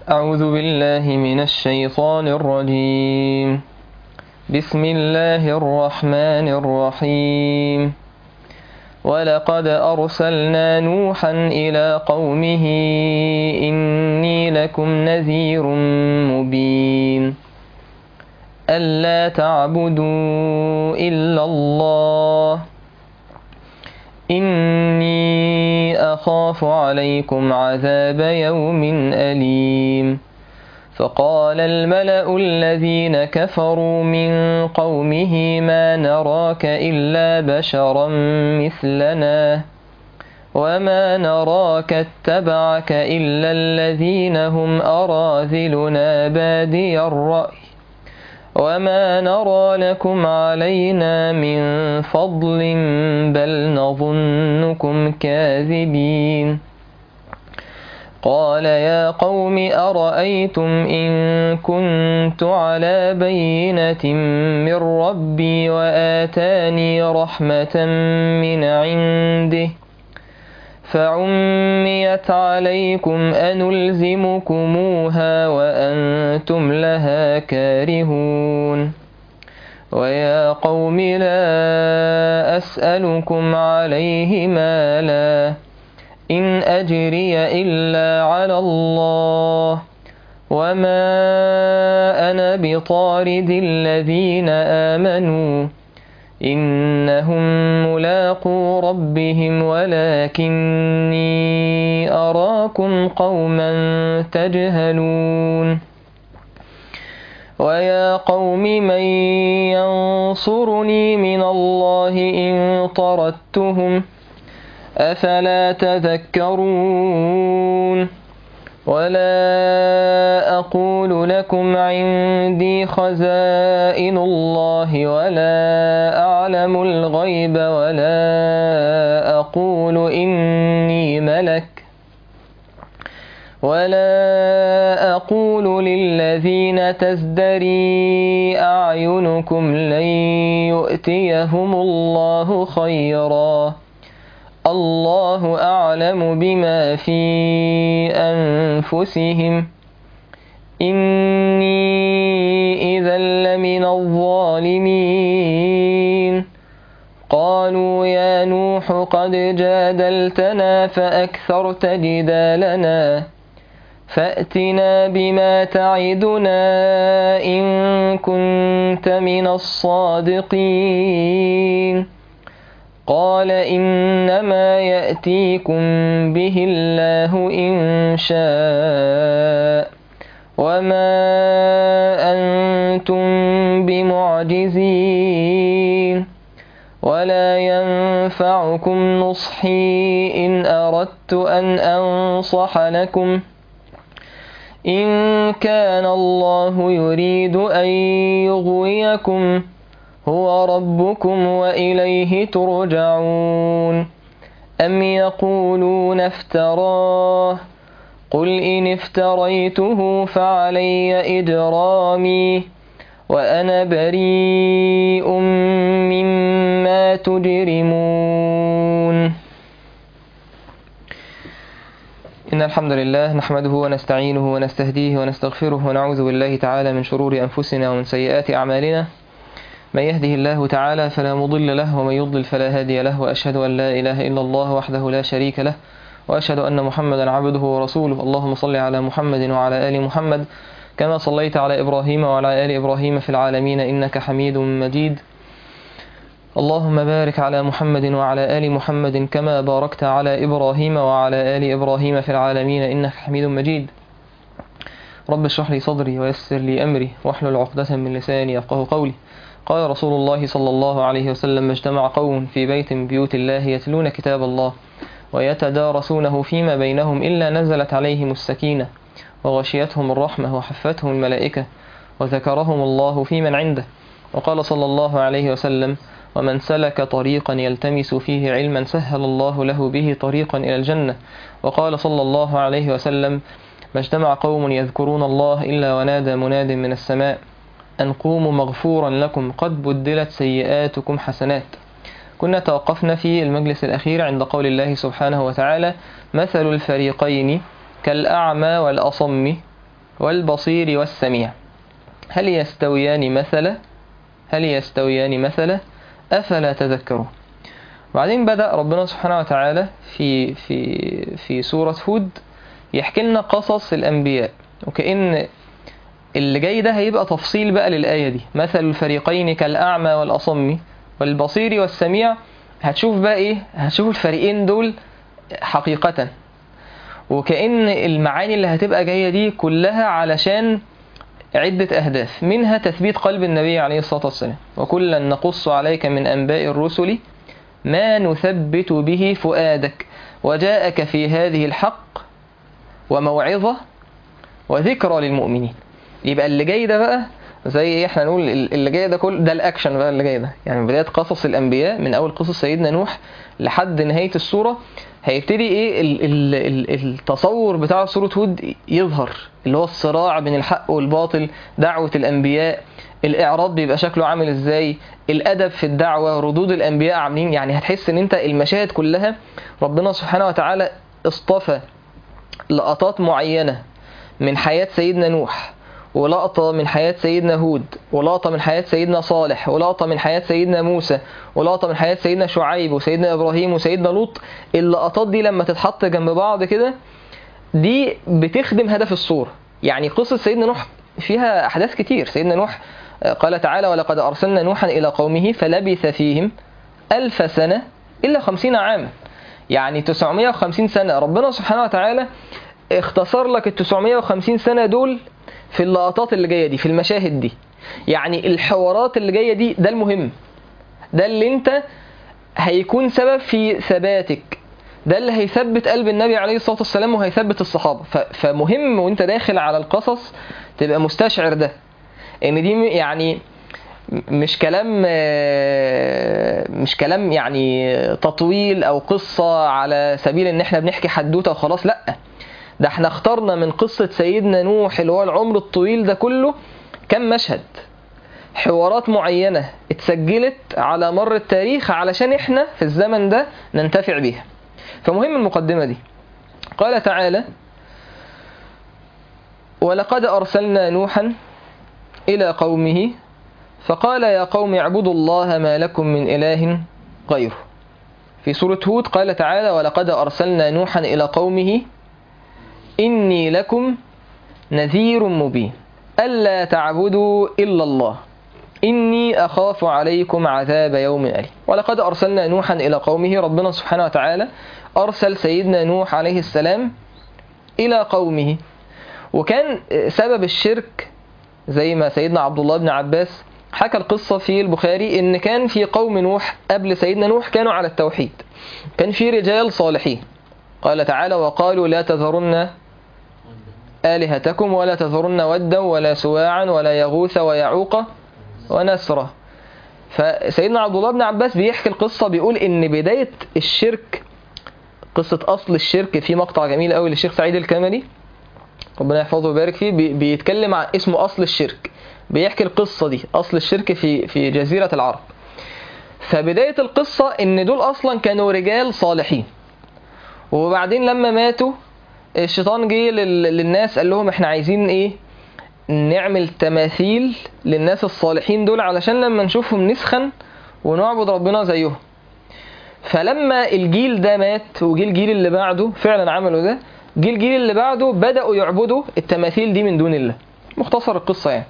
أعوذ بالله من الشيطان الرجيم. بسم الله الرحمن الرحيم. ولقد أرسلنا نوحا إلى قومه إني لكم نذير مبين ألا تعبدوا إلا الله إني أخاف عليكم عذاب يوم أليم. فقال الملأ الذين كفروا من قومه ما نراك إلا بشرا مثلنا وما نراك اتبعك إلا الذين هم أراذلنا بادي الرأي وما نرى لكم علينا من فضل بل نظنكم كاذبين. قال يا قوم أرأيتم إن كنت على بينة من ربي وآتاني رحمة من عنده فعميت عليكم أنلزمكموها وأنتم لها كارهون. ويا قوم لا أسألكم عليه مالا إن أجري إلا على الله وما أنا بطارد الذين آمنوا إنهم ملاقو ربهم ولكني أراكم قوما تجهلون. ويا قوم من ينصرني من الله إن طردتهم أفلا تذكرون. ولا أقول لكم عندي خزائن الله ولا أعلم الغيب ولا أقول إني ملك ولا أقول للذين تزدري أعينكم لن يؤتيهم الله خيرا الله أعلم بما في أنفسهم إني إذا لمن الظالمين. قالوا يا نوح قد جادلتنا فأكثرت جدالنا فأتنا بما تعدنا إن كنت من الصادقين. قال إنما يأتيكم به الله إن شاء وما أنتم بمعجزين ولا ينفعكم نصحي إن أردت أن أنصح لكم إن كان الله يريد أن يغويكم هو ربكم وإليه ترجعون. أم يقولون افتراه قل إن افتريته فعلي إجرامي وأنا بريء مما تجرمون. إن الحمد لله نحمده ونستعينه ونستهديه ونستغفره ونعوذ بالله تعالى من شرور أنفسنا ومن سيئات أعمالنا. من يهده الله تعالى فلا مضل له ومن يضلل فلا هادي له وأشهد أن لا إله إلا الله وحده لا شريك له وأشهد أن محمدا عبده ورسوله. اللهم صل على محمد وعلى آل محمد كما صليت على إبراهيم وعلى آل إبراهيم في العالمين إنك حميد مجيد. اللهم بارك على محمد وعلى آل محمد كما باركت على إبراهيم وعلى آل إبراهيم في العالمين إنك حميد مجيد. رب اشرح لي صدري ويسر لي أمري واحلل عقدة من لساني يفقهوا قولي. قال رسول الله صلى الله عليه وسلم اجتمع قوم في بيت من بيوت الله يتلون كتاب الله ويتدارسونه فيما بينهم إلا نزلت عليهم السكينة وغشيتهم الرحمة وحفتهم الملائكة وذكرهم الله في من عنده. وقال صلى الله عليه وسلم ومن سلك طريقا يلتمس فيه علما سهل الله له به طريقا إلى الجنة. وقال صلى الله عليه وسلم ما اجتمع قوم يذكرون الله إلا ونادى مناد من السماء أن قوموا مغفورا لكم قد بدلت سيئاتكم حسنات. كنا توقفنا في المجلس الأخير عند قول الله سبحانه وتعالى مثل الفريقين كالأعمى والأصم والبصير والسميع هل يستويان مثلا أفلا تذكرون. وبعدين بدأ ربنا سبحانه وتعالى في سورة هود يحكي لنا قصص الأنبياء، وكأن اللي جاي ده هيبقى تفصيل بقى للآية دي. مثل الفريقين كالأعمى والأصم والبصير والسميع. هتشوف بقى إيه؟ هتشوف الفريقين دول حقيقة، وكأن المعاني اللي هتبقى جاية دي كلها علشان عدة أهداف، منها تثبيت قلب النبي عليه الصلاة والسلام. وكلا نقص عليك من أنباء الرسل ما نثبت به فؤادك وجاءك في هذه الحق وموعظة وذكرى للمؤمنين. يبقى اللي جاي ده بقى زي ايه، احنا نقول اللي جاي ده كل ده الاكشن بقى اللي جاي ده، يعني بداية قصص الانبياء من اول قصص سيدنا نوح لحد نهاية السورة. هيبتدي ايه التصور بتاع سورة هود يظهر، اللي هو الصراع بين الحق والباطل، دعوة الانبياء، الاعراض بيبقى شكله عامل ازاي، الادب في الدعوة، ردود الانبياء عاملين. يعني هتحس ان انت المشاهد كلها ربنا سبحانه وتعالى اصطفى لقطات معينة من حياة سيدنا نوح، ولقطة من حياة سيدنا هود، ولقطة من حياة سيدنا صالح، ولقطة من حياة سيدنا موسى، ولقطة من حياة سيدنا شعيب وسيدنا إبراهيم وسيدنا لوط. اللقطات دي لما تتحط جنب بعض كده دي بتخدم هدف الصورة. يعني قصة سيدنا نوح فيها أحداث كتير. سيدنا نوح قال تعالى ولقد أرسلنا نوحا إلى قومه فلبث فيهم 1000 سنة إلا 50 عاما، يعني 950 سنة. ربنا سبحانه وتعالى اختصر لك ال 950 سنة دول في اللقطات اللي جاية دي، في المشاهد دي. يعني الحوارات اللي جاية دي ده المهم، ده اللي انت هيكون سبب في ثباتك، ده اللي هيثبت قلب النبي عليه الصلاة والسلام وهيثبت الصحابة. فمهم وانت داخل على القصص تبقى مستشعر ده، ان دي يعني مش كلام يعني تطويل او قصة على سبيل ان احنا بنحكي حدوتة وخلاص. لأ، ده احنا اخترنا من قصة سيدنا نوح اللي هو العمر الطويل ده كله كم مشهد، حوارات معينة اتسجلت على مر التاريخ علشان احنا في الزمن ده ننتفع بيها. فمهم المقدمة دي. قال تعالى ولقد أرسلنا نوحا إلى قومه فقال يا قوم اعبدوا الله ما لكم من إله غيره. في سورة هود قال تعالى ولقد أرسلنا نوحا إلى قومه إني لكم نذير مبين ألا تعبدوا إلا الله إني أخاف عليكم عذاب يوم أليم. ولقد أرسلنا نوحا إلى قومه، ربنا سبحانه وتعالى أرسل سيدنا نوح عليه السلام إلى قومه. وكان سبب الشرك زي ما سيدنا عبد الله بن عباس حكى القصة في البخاري إن كان في قوم نوح قبل سيدنا نوح كانوا على التوحيد، كان في رجال صالحين. قال تعالى وقالوا لا تذرن آلهتكم ولا تذرن ودا ولا سواعا ولا يغوث ويعوق ونسرا. فسيدنا عبد الله بن عباس بيحكي القصة، بيقول إن بداية الشرك، قصة أصل الشرك، في مقطع جميل قوي للشيخ سعيد الكاملي ربنا يحفظه ويبارك فيه، بيتكلم عن اسمه أصل الشرك، بيحكي القصة دي أصل الشرك في جزيرة العرب. فبداية القصة إن دول أصلا كانوا رجال صالحين، وبعدين لما ماتوا الشيطان جه للناس قال لهم احنا عايزين ايه، نعمل تماثيل للناس الصالحين دول علشان لما نشوفهم نسخن ونعبد ربنا زيهم. فلما الجيل ده مات وجيل الجيل اللي بعده فعلا عملوا ده، الجيل اللي بعده بدأوا يعبدوا التماثيل دي من دون الله. مختصر القصة يعني.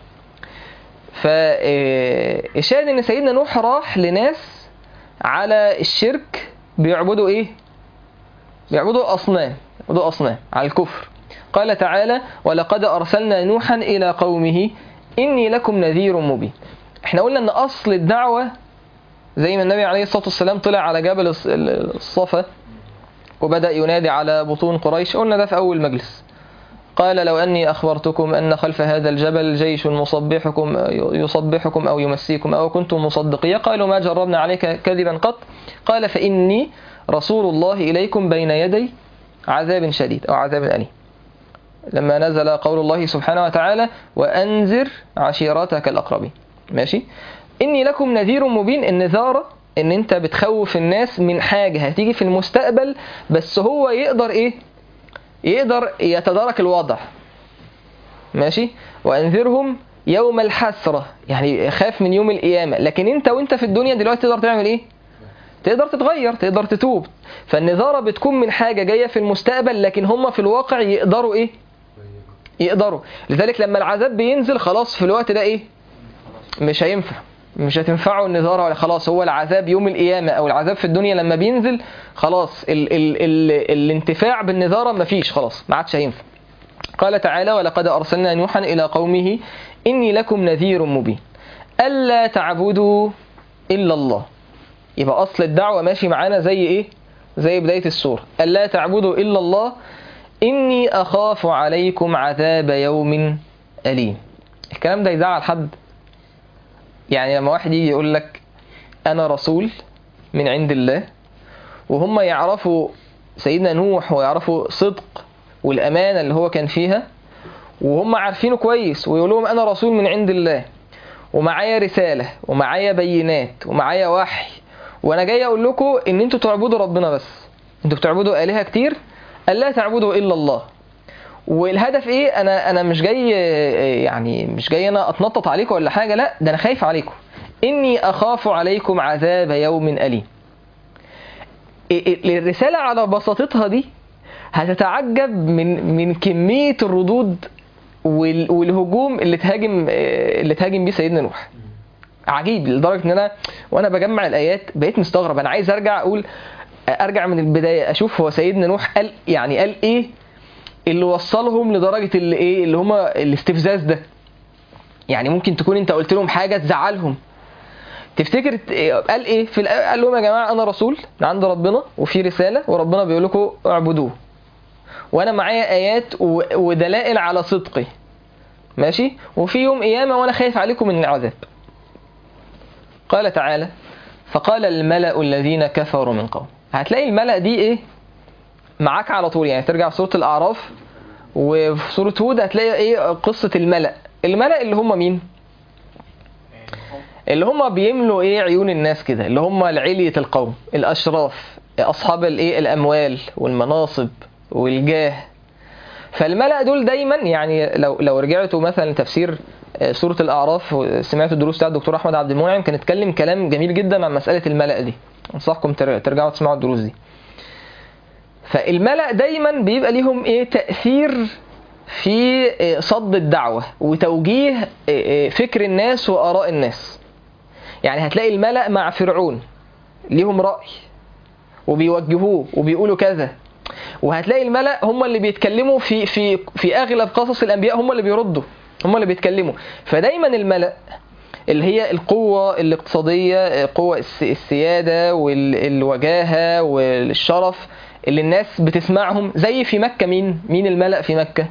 فالشاهد ان سيدنا نوح راح لناس على الشرك بيعبدوا ايه، بيعبدوا أصنام، بيعبدوا أصنام على الكفر. قال تعالى ولقد أرسلنا نوحا إلى قومه إني لكم نذير مبين. احنا قلنا ان أصل الدعوة زي ما النبي عليه الصلاة والسلام طلع على جبل الصفا وبدأ ينادي على بطون قريش، قلنا ده في أول مجلس. قال لو أني أخبرتكم أن خلف هذا الجبل جيش يصبحكم أو يمسيكم أو كنتم مصدقية قالوا ما جربنا عليك كذبا قط. قال فإني رسول الله إليكم بين يدي عذاب شديد أو عذاب أليم. لما نزل قول الله سبحانه وتعالى وأنذر عشيرتك الأقربين. ماشي. إني لكم نذير مبين. النذارة إن أنت بتخوف الناس من حاجة هتيجي في المستقبل، بس هو يقدر إيه، يقدر يتدارك الوضع. ماشي، وأنذرهم يوم الحسرة، يعني خاف من يوم القيامة. لكن انت وانت في الدنيا دلوقتي تقدر تعمل ايه؟ تقدر تتغير، تقدر تتوب. فالنذارة بتكون من حاجة جاية في المستقبل، لكن هم في الواقع يقدروا ايه؟ يقدروا. لذلك لما العذاب بينزل خلاص في الوقت ده ايه؟ مش هينفع، مش هتنفعه النذارة، ولا خلاص هو العذاب يوم القيامة او العذاب في الدنيا لما بينزل خلاص الانتفاع بالنذارة مفيش، خلاص ما عادش هينفع. قال تعالى: ولقد أرسلنا نوحا إلى قومه إني لكم نذير مبين ألا تعبدوا إلا الله. يبقى أصل الدعوة ماشي معانا زي إيه؟ زي بداية السورة، ألا تعبدوا إلا الله إني أخاف عليكم عذاب يوم أليم. الكلام ده يزعل حد؟ يعني لما واحد يجي يقول لك أنا رسول من عند الله، وهم يعرفوا سيدنا نوح ويعرفوا صدق والأمانة اللي هو كان فيها، وهم عارفينه كويس، ويقول لهم أنا رسول من عند الله ومعايا رسالة ومعايا بينات ومعايا وحي، وأنا جاي أقول لكم إن أنتوا تعبدوا ربنا بس، أنتوا بتعبدوا آلهة كتير، ألا تعبدوا إلا الله. والهدف إيه؟ أنا مش جاي يعني مش جاي أنا أتنطط عليكم ولا حاجة، لا، ده أنا خايف عليكم، إني أخاف عليكم عذاب يوم أليم. الرسالة على بساطتها دي هتتعجب من كمية الردود والهجوم اللي تهاجم بيه سيدنا نوح. عجيب لدرجة ان انا وانا بجمع الايات بقيت مستغرب، انا عايز ارجع من البداية اشوف هو سيدنا نوح قال ايه اللي وصلهم لدرجة اللي هما الاستفزاز ده. يعني ممكن تكون انت قلت لهم حاجة تزعلهم، تفتكر قال ايه؟ قال لهم يا جماعة انا رسول من عند ربنا وفي رسالة وربنا بيقول لكم اعبدوه، وانا معايا ايات ودلائل على صدقي، ماشي، وفي يوم قيامة وانا خايف عليكم من العذاب. قال تعالى: فقال الملأ الذين كفروا من قوم. هتلاقي الملأ دي ايه معاك على طول، يعني ترجع في سورة الأعراف وفي سورة هود هتلاقي ايه قصة الملأ اللي هم مين؟ اللي هم بيملوا ايه عيون الناس كده، اللي هم العلية القوم، الأشراف، أصحاب الايه الأموال والمناصب والجاه. فالملأ دول دايما، يعني لو رجعتوا مثلا لتفسير سورة الأعراف وسمعتوا الدروس بتاع الدكتور أحمد عبد المنعم، كان اتكلم كلام جميل جدا عن مسألة الملأ دي، أنصحكم ترجعوا تسمعوا الدروس دي. فالملأ دايما بيبقى ليهم ايه تأثير في صد الدعوة وتوجيه فكر الناس وآراء الناس. يعني هتلاقي الملأ مع فرعون ليهم رأي وبيوجهوه وبيقولوا كذا، وهتلاقي الملأ هم اللي بيتكلموا في أغلب قصص الأنبياء، هم اللي بيردوا، هم اللي بيتكلموا. فدايما الملأ اللي هي القوة الاقتصادية، قوة السيادة والوجاهة والشرف اللي الناس بتسمعهم، زي في مكة مين الملأ في مكة؟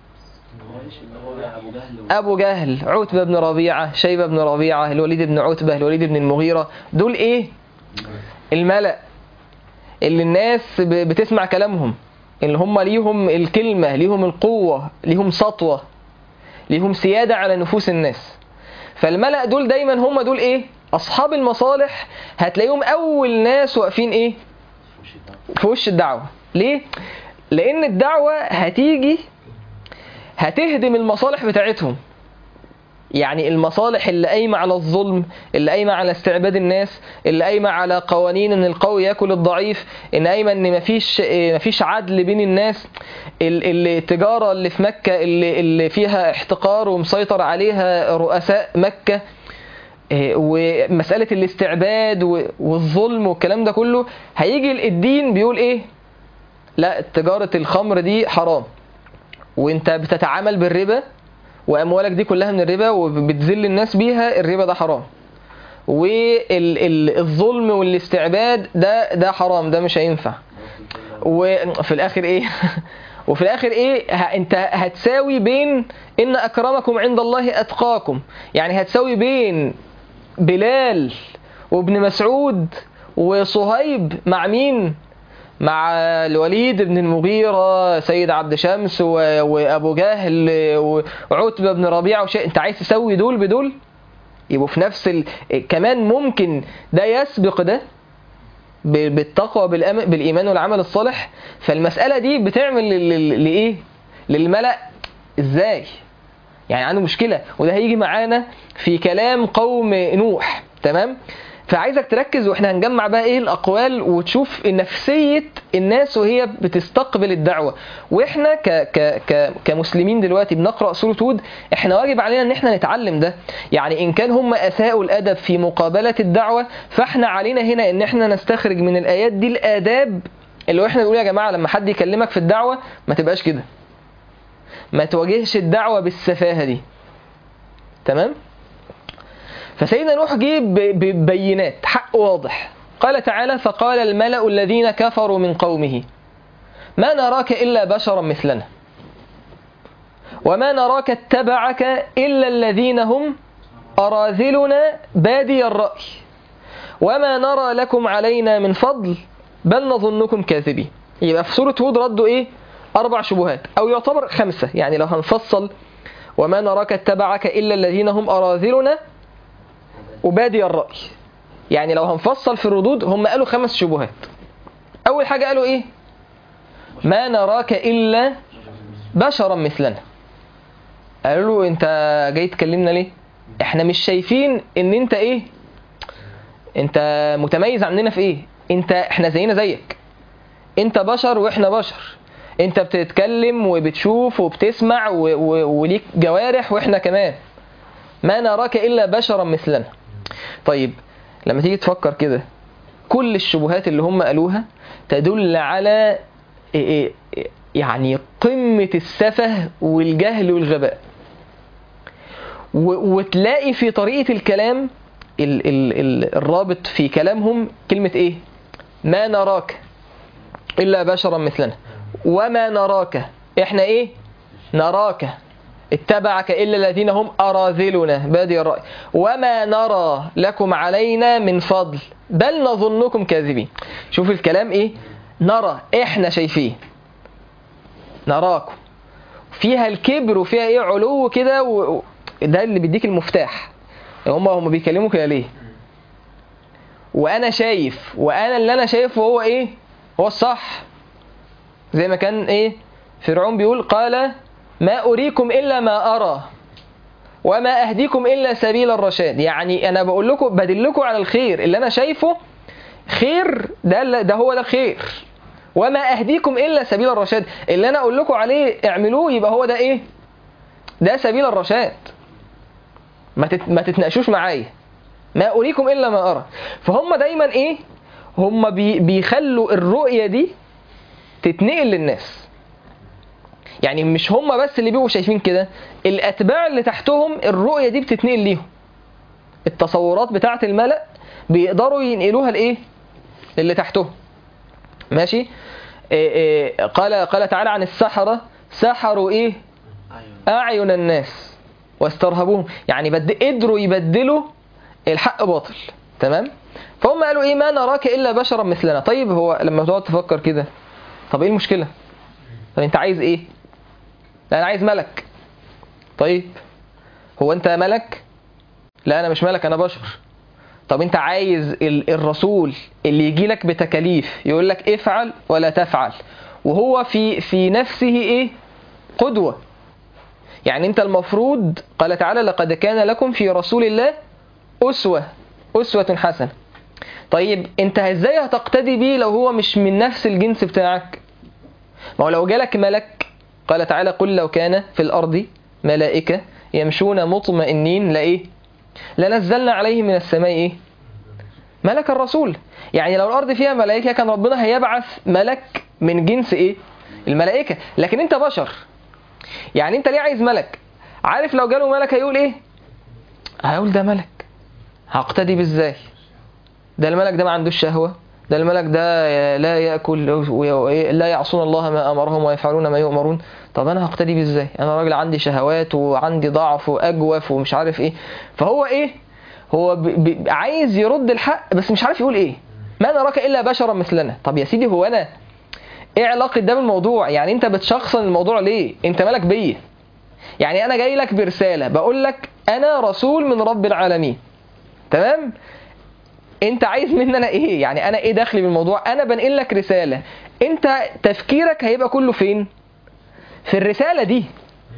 أبو جهل، عتبة بن ربيعة، شيبة بن ربيعة، الوليد بن عتبة، الوليد بن المغيرة. دول إيه؟ الملأ اللي الناس بتسمع كلامهم، اللي هم ليهم الكلمة، ليهم القوة، ليهم سطوة، ليهم سيادة على نفوس الناس. فالملأ دول دايما هم دول إيه؟ أصحاب المصالح. هتلاقيهم أول ناس واقفين إيه؟ في وش الدعوة. ليه؟ لأن الدعوة هتهدم المصالح بتاعتهم. يعني المصالح اللي قايمة على الظلم، اللي قايمة على استعباد الناس، اللي قايمة على قوانين ان القوي ياكل الضعيف، ان قايمة ان مفيش عدل بين الناس، التجارة اللي في مكة اللي فيها احتقار ومسيطر عليها رؤساء مكة، ومسألة الاستعباد والظلم والكلام ده كله. هيجي الدين بيقول ايه؟ لا، تجارة الخمر دي حرام، وانت بتتعامل بالربا واموالك دي كلها من الربا وبتذل الناس بيها، الربا ده حرام، والظلم والاستعباد ده حرام، ده مش هينفع. وفي الاخر ايه؟ وفي الاخر ايه؟ انت هتساوي بين ان اكرمكم عند الله اتقاكم، يعني هتساوي بين بلال وابن مسعود وصهيب مع مين؟ مع الوليد بن المغيرة، سيد عبد شمس، وأبو جهل وعتبة بن ربيعة انت عايز تسوي دول بدول؟ يبقوا في نفس كمان ممكن ده يسبق ده بالتقوى بالإيمان والعمل الصالح. فالمسألة دي بتعمل لإيه؟ للملأ. إزاي؟ يعني عنده مشكلة، وده هيجي معانا في كلام قوم نوح. تمام؟ فعايزك تركز واحنا هنجمع بقى ايه الاقوال وتشوف نفسية الناس وهي بتستقبل الدعوة. واحنا كمسلمين دلوقتي بنقرأ سورة هود، احنا واجب علينا ان احنا نتعلم ده. يعني ان كان هم اساءوا الادب في مقابلة الدعوة، فاحنا علينا هنا ان احنا نستخرج من الايات دي الاداب اللي احنا نقول يا جماعة لما حد يكلمك في الدعوة ما تبقاش كده، ما تواجهش الدعوة بالسفاهة دي. تمام؟ فسيدنا نوح جه ببينات، حق واضح. قال تعالى: فقال الملأ الذين كفروا من قومه ما نراك إلا بشرا مثلنا وما نراك اتبعك إلا الذين هم أراذلنا بادي الرأي وما نرى لكم علينا من فضل بل نظنكم كاذبين. يبقى في سورة هود ردوا إيه؟ 4 شبهات، أو يعتبر 5. يعني لو هنفصل: وما نراك اتبعك إلا الذين هم أراذلنا وبادي الرأي. يعني لو هنفصل في الردود هم قالوا 5 شبهات. أول حاجة قالوا إيه؟ ما نراك إلا بشرا مثلنا. قالوا له: أنت جاي تكلمنا ليه؟ إحنا مش شايفين إن أنت إيه؟ أنت متميز عننا في إيه؟ إحنا زينا زيك. أنت بشر وإحنا بشر. أنت بتتكلم وبتشوف وبتسمع وليك جوارح وإحنا كمان. ما نراك إلا بشرا مثلنا. طيب لما تيجي تفكر كده، كل الشبهات اللي هم قالوها تدل على يعني قمة السفه والجهل والغباء. وتلاقي في طريقة الكلام الرابط في كلامهم كلمة ايه؟ ما نراك إلا بشرا مثلنا وما نراك، احنا ايه؟ نراك اتبعك إلا الذين هم أراذلنا بادي الرأي وما نرى لكم علينا من فضل بل نظنكم كاذبين. شوف الكلام ايه؟ نرى، احنا شايفين، نراكم، فيها الكبر وفيها ايه؟ علو كده. ده اللي بيديك المفتاح. هم بيكلموا كده ليه؟ وانا شايف، وانا اللي انا شايفه هو ايه؟ هو الصح. زي ما كان ايه فرعون بيقول: قال ما أريكم إلا ما أرى وما أهديكم إلا سبيل الرشاد. يعني أنا بقول لكم، بدلكم على الخير اللي أنا شايفه خير، ده هو ده الخير. وما أهديكم إلا سبيل الرشاد، اللي أنا أقول لكم عليه اعملوه يبقى هو ده إيه؟ ده سبيل الرشاد. ما تتناقشوش معايا. ما أريكم إلا ما أرى. فهم دايما إيه؟ هم بيخلوا الرؤية دي تتنقل للناس. يعني مش هم بس اللي بيبقوا شايفين كده، الأتباع اللي تحتهم الرؤية دي بتتنقل ليهم. التصورات بتاعة الملأ بيقدروا ينقلوها لإيه؟ اللي تحتهم. ماشي؟ قال تعالى عن السحرة: سحروا إيه؟ أعين الناس واسترهبوهم. يعني قدروا يبدلوا الحق باطل. تمام؟ فهم قالوا إيه؟ ما نراك إلا بشرا مثلنا. طيب هو لما تقعد تفكر كده، طب إيه المشكلة؟ طب أنت عايز إيه؟ لا أنا عايز ملك. طيب هو أنت ملك؟ لا أنا مش ملك، أنا بشر. طب أنت عايز الرسول اللي يجي لك بتكاليف يقول لك افعل ولا تفعل، وهو في نفسه إيه؟ قدوة. يعني أنت المفروض، قال تعالى: لقد كان لكم في رسول الله أسوة حسنة. طيب أنت إزاي هتقتدي بيه لو هو مش من نفس الجنس بتاعك؟ ما هو لو جالك ملك، قال تعالى: قل لو كان في الأرض ملائكة يمشون مطمئنين لإيه؟ لنزلنا عليهم من السماء إيه؟ ملك الرسول. يعني لو الأرض فيها ملائكة كان ربنا هيبعث ملك من جنس إيه؟ الملائكة. لكن أنت بشر، يعني أنت ليه عايز ملك؟ عارف لو جاله ملك هيقول إيه؟ هيقول ده ملك، هقتدي بإزاي؟ ده الملك ده ما عندوش شهوة، ده الملك ده لا يأكل، لا يعصون الله ما أمرهم ويفعلون ما يؤمرون. طب أنا هقتدي بيه إزاي؟ أنا راجل عندي شهوات وعندي ضعف وأجوف ومش عارف إيه. فهو إيه؟ هو عايز يرد الحق بس مش عارف يقول إيه. ما نراك إلا بشرا مثلنا. طب يا سيدي هو أنا إيه علاقة ده بالموضوع؟ يعني أنت بتشخصن الموضوع ليه؟ أنت مالك بيا؟ يعني أنا جاي لك برسالة بقول لك أنا رسول من رب العالمين. تمام؟ انت عايز مني انا ايه؟ يعني انا ايه دخلي بالموضوع؟ انا بنقل لك رسالة، انت تفكيرك هيبقى كله فين؟ في الرسالة دي.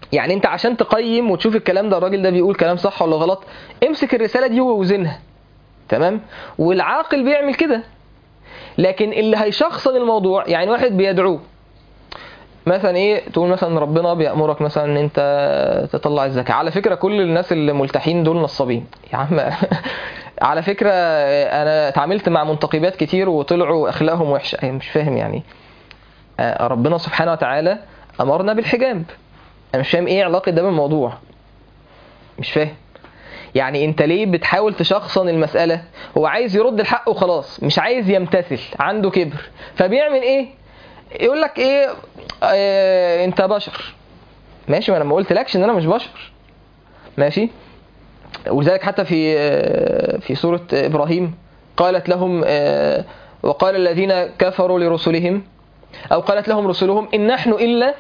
يعني انت عشان تقيم وتشوف الكلام ده الراجل ده بيقول كلام صح ولا غلط، امسك الرسالة دي ووزنها، تمام؟ والعاقل بيعمل كده. لكن اللي هيشخصن الموضوع، يعني واحد بيدعوه مثلا ايه، تقول مثلا ربنا بيأمرك مثلا ان انت تطلع الزكاة، على فكرة كل الناس اللي ملتحين دول نصابين يا عم. على فكرة انا اتعاملت مع منتقبات كتير وطلعوا اخلاقهم وحشة. مش فاهم يعني ربنا سبحانه وتعالى امرنا بالحجاب، انا مش فاهم ايه علاقة ده بالموضوع، مش فاهم. يعني انت ليه بتحاول تشخصن المسألة؟ هو عايز يرد الحق وخلاص، مش عايز يمتثل، عنده كبر، فبيعمل ايه؟ يقول لك ايه انت بشر. ماشي، ما انا ما قلتلكش ان انا مش بشر، ماشي. ولذلك حتى في سورة ابراهيم قالت لهم وقال الذين كفروا لرسلهم، او قالت لهم رسلهم ان نحن الا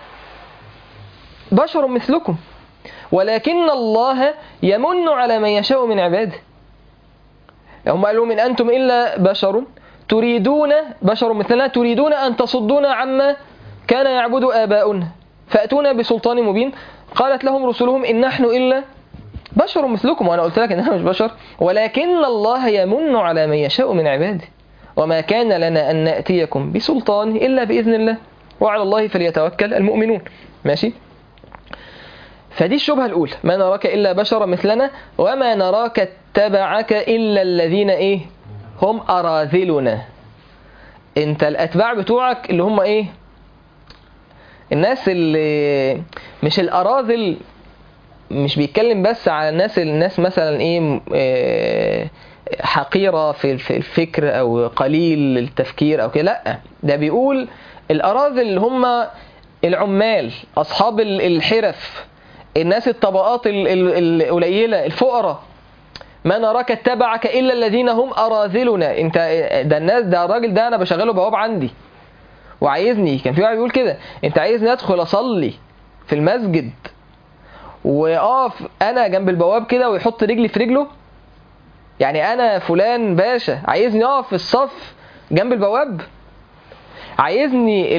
بشر مثلكم ولكن الله يمن على من يشاء من عباده. هم قالوا من أنتم إلا بشر تريدون، بشر مثلنا، تريدون أن تصدونا عما كان يعبد آباؤنا فأتونا بسلطان مبين. قالت لهم رسلهم إن نحن إلا بشر مثلكم، وأنا قلت لك إنها مش بشر، ولكن الله يمن على من يشاء من عباده وما كان لنا أن نأتيكم بسلطان إلا بإذن الله وعلى الله فليتوكل المؤمنون. ماشي. فدي الشبهة الأولى، ما نراك إلا بشرا مثلنا وما نراك اتبعك إلا الذين إيه هم أراذلنا. أنت الأتباع بتوعك اللي هم إيه؟ الناس اللي مش الأراذل، مش بيتكلم بس على الناس مثلا إيه حقيرة في الفكر أو قليل التفكير أو كده، لأ، ده بيقول الأراذل اللي هم العمال، أصحاب الحرف، الناس الطبقات القليلة، الفقراء. ما نراك اتبعك إلا الذين هم أراذلنا. انت ده الناس، ده الراجل ده أنا بشغله بواب عندي وعايزني، كان في واحد بيقول كده، انت عايزني أدخل أصلي في المسجد وأقف أنا جنب البواب كده ويحط رجلي في رجله؟ يعني أنا فلان باشا عايزني أقف في الصف جنب البواب؟ عايزني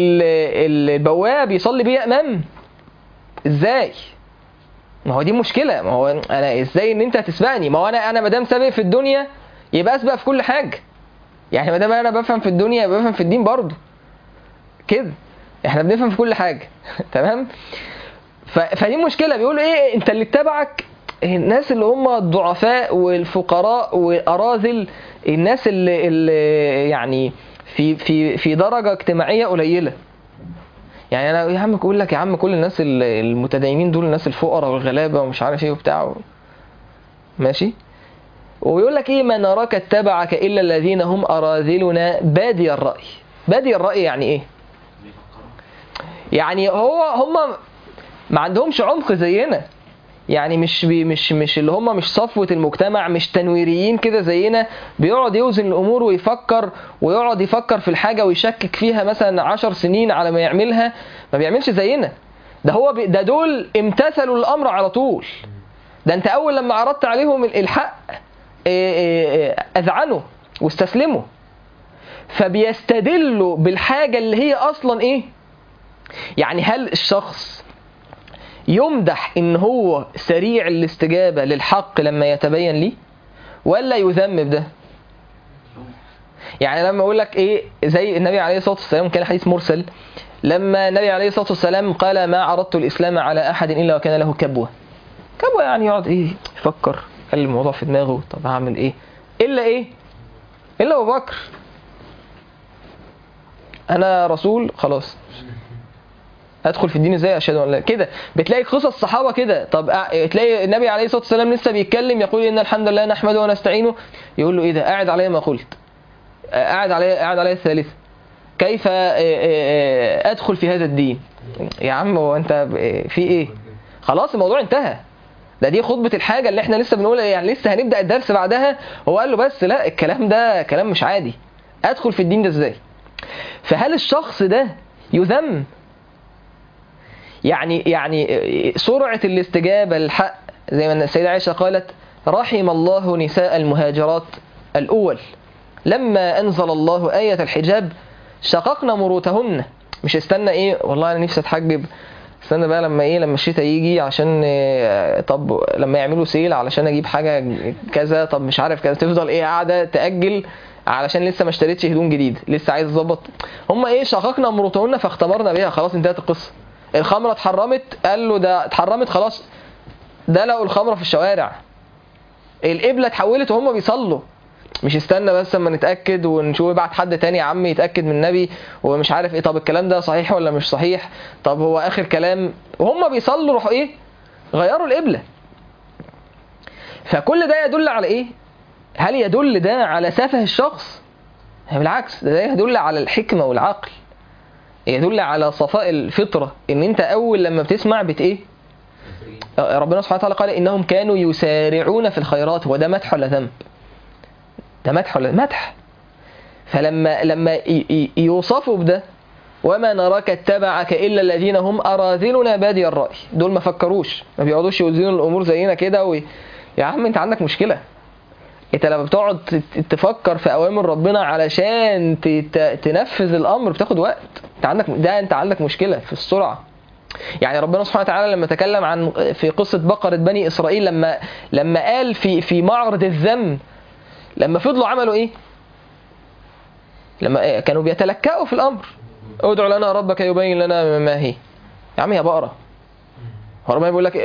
البواب يصلي بيا إمام؟ ازاي؟ ما هو دي مشكلة. ما هو انا ازاي ان انت هتسبقني؟ ما هو انا ما دام سابق في الدنيا يبقى اسبق في كل حاجة. يعني ما دام انا بفهم في الدنيا يبقى بفهم في الدين برضه كده، احنا بنفهم في كل حاجة. تمام. فدي مشكلة. بيقولوا ايه؟ انت اللي اتبعك الناس اللي هم الضعفاء والفقراء واراذل، الناس اللي يعني في درجة اجتماعية قليلة. يعني انا يا عم اقول لك يا عم كل الناس المتدينين دول الناس الفقراء والغلابه ومش عارف ايه وبتاع، ماشي. ويقول لك ايه؟ ما نراك اتبعك الا الذين هم اراذلنا بادي الراي. بادي الراي يعني ايه؟ يعني هم ما عندهمش عمق زينا، يعني مش اللي هم مش صفوة المجتمع، مش تنويريين كده زينا، بيقعد يوزن الأمور ويفكر ويقعد يفكر في الحاجة ويشكك فيها مثلا 10 سنين على ما يعملها. ما بيعملش زينا. ده هو ده دول امتثلوا الأمر على طول. ده انت أول لما عرضت عليهم الحق أذعنوا واستسلموا. فبيستدلوا بالحاجة اللي هي أصلا إيه؟ يعني هل الشخص يمدح ان هو سريع الاستجابة للحق لما يتبين ليه، ولا يذم بده؟ يعني لما اقول لك ايه، زي النبي عليه الصلاة والسلام، كان حديث مرسل، لما النبي عليه الصلاة والسلام قال ما عرضت الإسلام على أحد إلا وكان له كبوة. كبوة يعني يقعد ايه يفكر، يخلي الموضوع في دماغه، طب هعمل ايه؟ إلا أبو بكر. أنا رسول خلاص، ادخل في الدين ازاي؟ اشهد ان لا كده. بتلاقي قصص الصحابه كده. طب تلاقي النبي عليه الصلاه والسلام لسه بيتكلم يقول ان الحمد لله نحمده ونستعينه، يقول له ايه ده؟ قاعد عليه ما قلت، قاعد عليه الثالثه، كيف ادخل في هذا الدين؟ يا عم هو انت في ايه؟ خلاص الموضوع انتهى. دي خطبه الحاجه اللي احنا لسه بنقولها، يعني لسه هنبدا الدرس بعدها. هو قال له بس لا، الكلام ده كلام مش عادي، ادخل في الدين ده ازاي؟ فهل الشخص ده يذم؟ يعني سرعة الاستجابة للحق، زي ما السيدة عائشة قالت رحم الله نساء المهاجرات الأول لما أنزل الله آية الحجاب شققنا مروتهن. مش استنى ايه والله انا نفسي اتحجب استنى بقى لما ايه، لما الشتاء يجي عشان طب لما يعملوا سيل علشان اجيب حاجه كذا، طب مش عارف كذا، تفضل ايه قاعده تاجل علشان لسه ما اشتريتش هدوم جديد، لسه عايز اظبط. هم ايه، شققنا امرتهن فاختمرنا بها، خلاص انتهت القصه. الخمره اتحرمت، قال له ده اتحرمت خلاص، ده لقوا الخمره في الشوارع. القبله اتحولت وهم بيصلوا، مش استنى بس اما نتاكد ونشوف، يبعت حد تاني يا عم يتاكد من النبي ومش عارف ايه، طب الكلام ده صحيح ولا مش صحيح، طب هو اخر كلام، وهم بيصلوا راحوا ايه، غيروا القبله. فكل ده يدل على ايه؟ هل يدل ده على سفه الشخص؟ بالعكس، ده يدل على الحكمه والعقل، يدل على صفاء الفطره. ان انت اول لما بتسمع ايه، ربنا سبحانه وتعالى قال انهم كانوا يسارعون في الخيرات. هو ده مدح ولا ذنب؟ ده مدح ولا مدح؟ فلما يوصفوا بده، وما نراك اتبعك الا الذين هم اراذلنا بادي الراي، دول ما فكروش، ما بيقعدوش يوزنوا الامور زينا كده يا عم انت عندك مشكله. انت لما بتقعد تفكر في اوامر ربنا علشان تنفذ الامر بتاخد وقت. انت عندك مشكله في السرعه. يعني ربنا سبحانه وتعالى لما تكلم عن في قصه بقره بني اسرائيل، لما قال في معرض الذم، لما فضلوا عملوا ايه؟ لما كانوا بيتلكأوا في الامر، ادعو لنا ربك يبين لنا ما هي. يا عم يا بقره، هو ربنا بيقول لك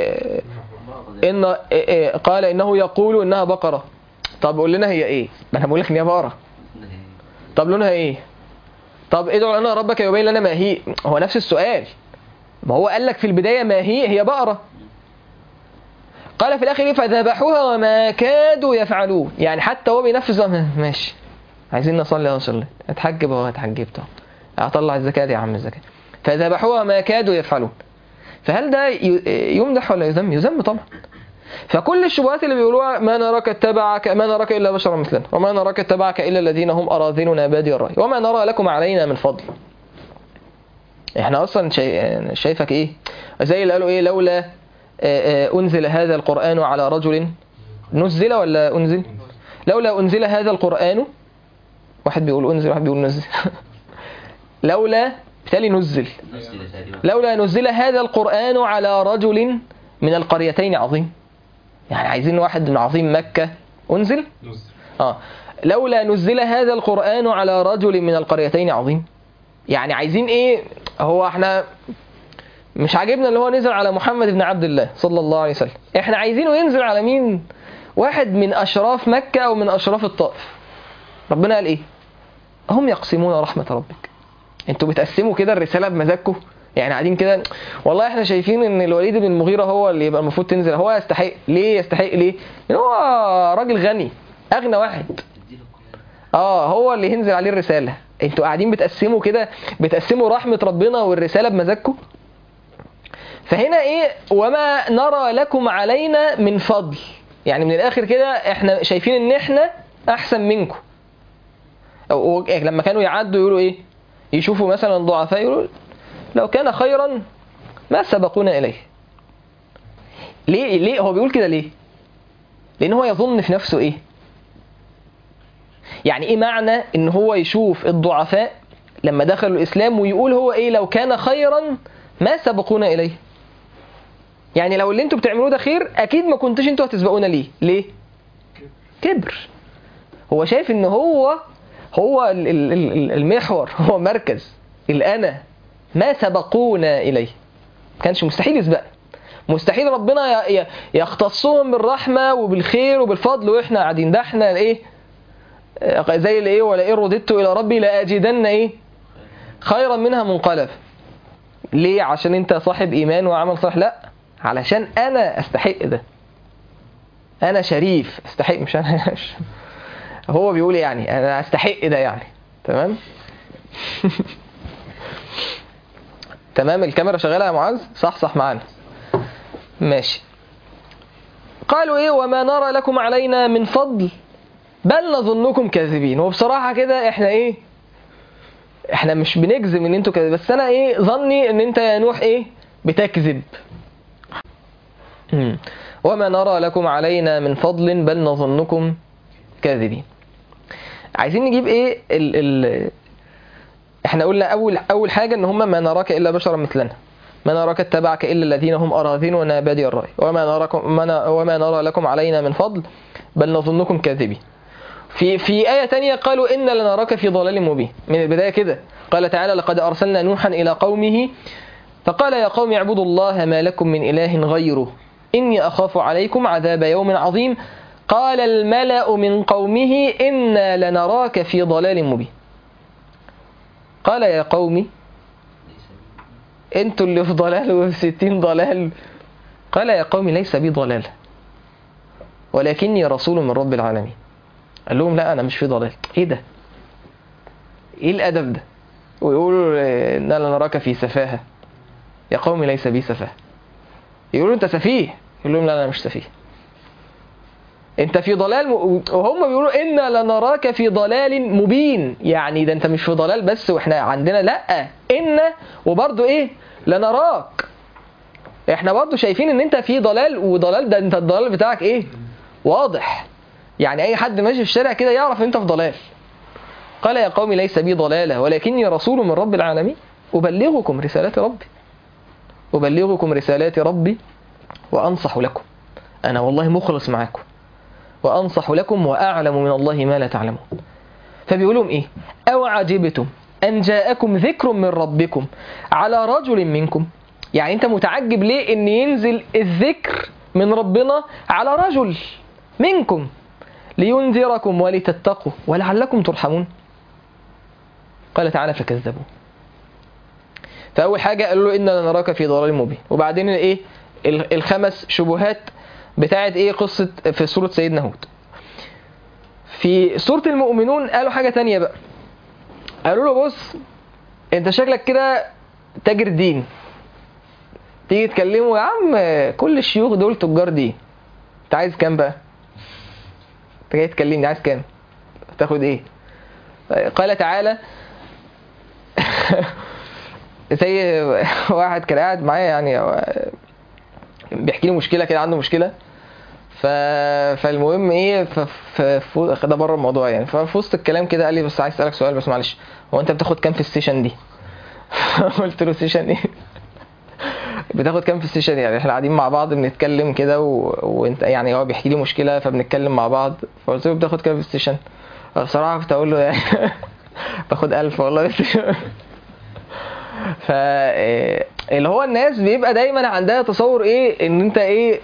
قال انه يقول انها بقره. طب قول لنا هي ايه؟ انا بقول لك ان هي بقره. طب لونها ايه؟ طب ادعو لنا ربك يبين لنا ما هي. هو نفس السؤال، ما هو قال لك في البدايه ما هي بقره. قال في الاخر فذبحوها وما كادوا يفعلون. يعني حتى هو بينفذ، ماشي عايزين نصلي اصلي، اتحجب اهو اتحجبت، اطلع الزكاه يا عم الزكاه. فذبحوها ما كادوا يفعلون. فهل ده يمدح ولا يذم؟ يذم طبعا. فكل الشبهات اللي بيقولوها ما نراك اتبعك، ما نراك الا بشرا مثلنا، وما نراك اتبعك الا الذين هم اراذلنا بادي الراي، وما نرى لكم علينا من فضل. احنا اصلا شايفك ايه، زي اللي قالوا ايه، لولا انزل هذا القران على رجل، نزل ولا انزل؟ لولا انزل هذا القران، واحد بيقول انزل واحد بيقول نزل لولا، بالتالي نزل، لولا نزل هذا القرآن على رجل من القريتين عظيم. يعني عايزين واحد من عظيم مكة، انزل لولا نزل هذا القرآن على رجل من القريتين عظيم. يعني عايزين ايه؟ هو احنا مش عاجبنا اللي هو نزل على محمد بن عبد الله صلى الله عليه وسلم، احنا عايزينه ينزل على مين؟ واحد من اشراف مكة او من اشراف الطائف. ربنا قال ايه؟ هم يقسمون رحمة ربك. انتوا بتقسموا كده الرسالة بمزاجكم، يعني قاعدين كده، والله احنا شايفين ان الوليد بن المغيرة هو اللي يبقى المفروض تنزل، هو يستحق. ليه يستحق؟ ليه؟ ان هو راجل غني، اغنى واحد، هو اللي ينزل عليه الرسالة. انتوا قاعدين بتقسموا كده، بتقسموا رحمة ربنا والرسالة بمزاجكم. فهنا ايه؟ وما نرى لكم علينا من فضل. يعني من الاخر كده احنا شايفين ان احنا احسن منكم. لما كانوا يعدوا يقولوا ايه؟ يشوفوا مثلا ضعفاء يقولوا لو كان خيرا ما سبقونا اليه. ليه هو بيقول كده؟ ليه؟ لان هو يظن في نفسه ايه؟ يعني ايه معنى ان هو يشوف الضعفاء لما دخلوا الاسلام ويقول هو ايه؟ لو كان خيرا ما سبقونا اليه. يعني لو اللي انتوا بتعملوه ده خير اكيد ما كنتش انتوا هتسبقونا ليه؟ كبر. هو شايف ان هو المحور، هو مركز الأنا، ما سبقونا إليه. كانش مستحيل يسبق، مستحيل ربنا يختصهم بالرحمة وبالخير وبالفضل وإحنا قاعدين. ده إحنا إيه؟ زي الإيه؟ ولئن رددت إلى ربي لأجدن إيه؟ خيرا منها منقلب. ليه؟ عشان أنت صاحب إيمان وعمل صالح؟ لا، علشان أنا أستحق ده، أنا شريف أستحق، مش أنا هو بيقول يعني أنا أستحق ده يعني. تمام؟ تمام. الكاميرا شغالة يا معاذ؟ صح معانا، ماشي. قالوا ايه؟ وما نرى لكم علينا من فضل بل نظنكم كاذبين. وبصراحة كده احنا ايه؟ احنا مش بنكذب ان انتوا كاذبين، بس انا ايه؟ ظني ان انت يا نوح ايه؟ بتكذب. وما نرى لكم علينا من فضل بل نظنكم كاذبين. عايزين نجيب ايه احنا قلنا اول حاجة ان هم ما نراك الا بشرا مثلنا. ما نراك اتبعك إلا الذين هم أراذلنا بادي الرأي وما نرى لكم علينا من فضل بل نظنكم كاذبين. في آية تانية قالوا إن لنراك في ضلال مبين. من البداية كده قال تعالى لقد أرسلنا نوحا إلى قومه فقال يا قوم اعبدوا الله ما لكم من إله غيره إني أخاف عليكم عذاب يوم عظيم قال الملأ من قومه إنا لنراك في ضلال مبين. قال يا قوم انتوا اللي في ضلال وفي 60 ضلال. قال يا قوم ليس بي ضلال ولكني رسول من رب العالمين. قال لهم لا أنا مش في ضلال. إيه ده؟ إيه الأدب ده؟ ويقولوا إننا لنراك في سفاهة. يا قوم ليس بي سفاهة. يقولوا أنت سفيه. يقول لهم لا أنا مش سفيه. أنت في ضلال وهم بيقولوا إنا لنراك في ضلال مبين. يعني ده أنت مش في ضلال بس وإحنا عندنا لا إن وبرضو إيه لنراك. إحنا برضو شايفين إن أنت في ضلال وضلال ده أنت الضلال بتاعك إيه واضح. يعني أي حد ماشي في الشارع كده يعرف إن أنت في ضلال. قال يا قوم ليس بي ضلالة ولكني رسول من رب العالمين أبلغكم رسالات ربي. أبلغكم رسالات ربي وأنصح لكم. أنا والله مخلص معاكم وأنصح لكم وأعلم من الله ما لا تعلمون. فبيقولون إيه؟ أو عجبتم أن جاءكم ذكر من ربكم على رجل منكم. يعني أنت متعجب ليه أن ينزل الذكر من ربنا على رجل منكم لينذركم ولتتقوا ولعلكم ترحمون. قال تعالى فكذبوا. فأول حاجة قالوا له إننا نراك في ضلال مبين. وبعدين إيه الخمس شبهات بتاعت إيه قصة في سورة سيدنا هود. في سورة المؤمنون قالوا حاجة تانية بقى. قالوا له بص أنت شكلك كده تاجر دين تيجي تكلمه يا عم كل الشيوخ دول تجار دين. أنت عايز كام بقى؟ أنت جاي تكلمني عايز كام؟ تاخد إيه؟ قال تعالى زي واحد كان قاعد معايا يعني بيحكي لي مشكله كده عنده مشكله فالمهم ايه ده بره الموضوع يعني. ففي وسط الكلام كده قال لي بس عايز اسالك سؤال بس معلش هو انت بتاخد كام في السيشن دي؟ قلت له سيشن ايه؟ بتاخد كام في السيشن؟ يعني احنا قاعدين مع بعض بنتكلم كده وانت يعني هو بيحكي لي مشكله فبنتكلم مع بعض. فقلت له بتاخد كام في السيشن؟ بصراحه كنت اقول له يعني باخد 1000 والله بس. فاللي هو الناس بيبقى دايما عندها تصور ايه ان انت ايه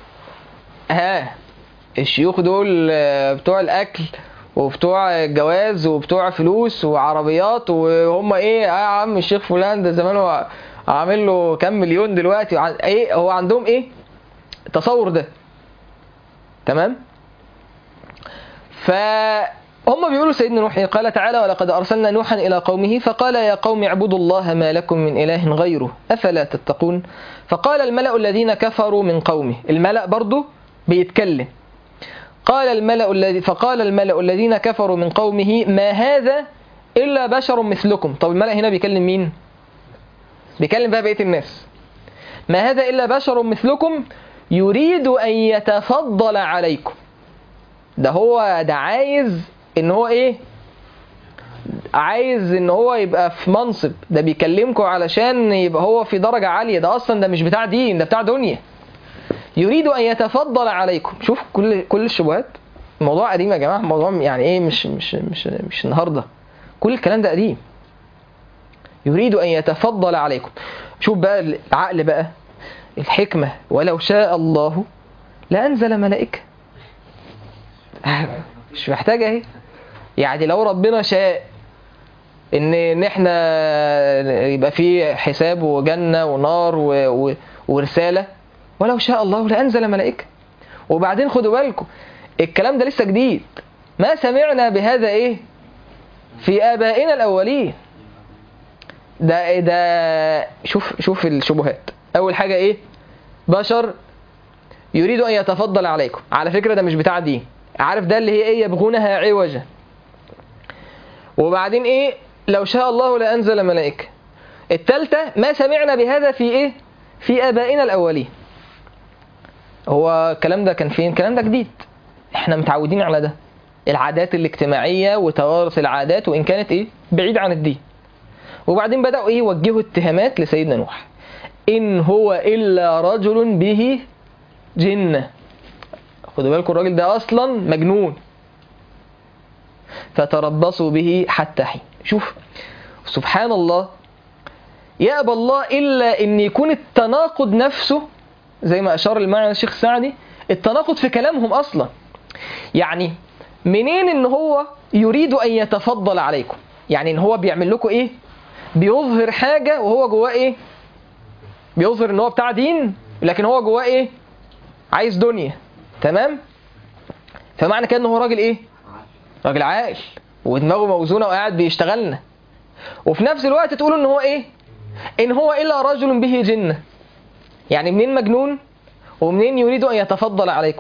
الشيوخ دول بتوع الاكل وبتوع الجواز وبتوع فلوس وعربيات وهم ايه يا عم الشيخ فلان ده زمانه عامل له كام مليون دلوقتي ايه هو عندهم ايه التصور ده تمام. هم بيقولوا سيدنا نوح قال تعالى ولقد أرسلنا نوحا إلى قومه فقال يا قوم اعبدوا الله ما لكم من إله غيره أفلا تتقون. فقال الملأ الذين كفروا من قومه. الملأ برضو بيتكلم. فقال الملأ الذين كفروا من قومه ما هذا إلا بشر مثلكم. طب الملأ هنا بيكلم مين؟ بيكلم بقى بقية الناس. ما هذا إلا بشر مثلكم يريد أن يتفضل عليكم. ده هو ده عايز ان هو ايه عايز ان هو يبقى في منصب. ده بيكلمكم علشان يبقى هو في درجة عالية. ده اصلا ده مش بتاع دين ده بتاع دنيا. يريد ان يتفضل عليكم. شوف كل الشبهات. الموضوع قديم يا جماعة. الموضوع يعني ايه مش النهاردة. كل الكلام ده قديم. يريد ان يتفضل عليكم. شوف بقى العقل بقى الحكمة. ولو شاء الله لأنزل ملائكة. مش محتاجة اهي. يعني لو ربنا شاء ان احنا يبقى في حساب وجنة ونار ورسالة ولو شاء الله لأنزل ملائكة. وبعدين خدوا بالكم الكلام ده لسه جديد. ما سمعنا بهذا ايه في آبائنا الأولين. ده شوف الشبهات. أول حاجة ايه بشر يريد أن يتفضل عليكم. على فكرة ده مش بتاع دين. عارف ده اللي هي ايه يبغونها عوجا. وبعدين ايه لو شاء الله لأنزل ملائكة. الثالثة ما سمعنا بهذا في ايه في آبائنا الأولين. هو الكلام ده كان فين؟ الكلام ده جديد. احنا متعودين على ده. العادات الاجتماعية وتوارث العادات وإن كانت ايه بعيد عن الدين. وبعدين بدأوا ايه يوجهوا اتهامات لسيدنا نوح. إن هو إلا رجل به جنة. خدوا بالكم الراجل ده أصلا مجنون. فتربصوا به حتى حين. شوف سبحان الله، يأبى الله إلا أن يكون التناقض نفسه زي ما أشار المعنى الشيخ السعدي، التناقض في كلامهم أصلا. يعني منين ان هو يريد ان يتفضل عليكم؟ يعني ان هو بيعمل لكم ايه؟ بيظهر حاجة وهو جواه ايه؟ بيظهر ان هو بتاع دين لكن هو جواه ايه؟ عايز دنيا. تمام؟ فمعنى كده ان هو راجل ايه؟ راجل عاقل ودماغه موزونة وقاعد بيشتغلنا، وفي نفس الوقت تقولوا ان هو ايه؟ ان هو الا رجل به جنة. يعني منين مجنون ومنين يريد ان يتفضل عليكم؟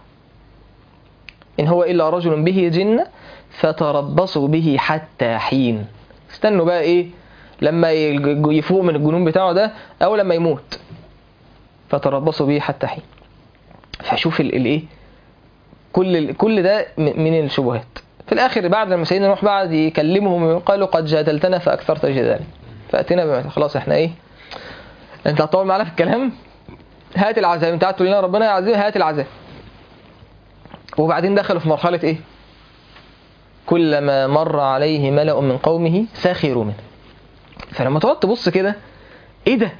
إن هو إلا رجل به جنة فتربصوا به حتى حين. استنوا بقى إيه لما يفوق من الجنون بتاعه ده أو لما يموت. فتربصوا به حتى حين. فشوف الإيه، كل ده من الشبهات. في الآخر بعد لما سيدنا نوح بعد يكلمهم قالوا قد جادلتنا فأكثرت جدال فأتنا بما خلاص إحنا إيه، أنت هتطول معنا في الكلام، هات العذاب. أنت هتقول لنا ربنا يعذب، هات العذاب. وبعدين دخلوا في مرحلة ايه؟ كلما مر عليه ملأ من قومه سخروا منه. فلما تقعد تبص كده ايه ده؟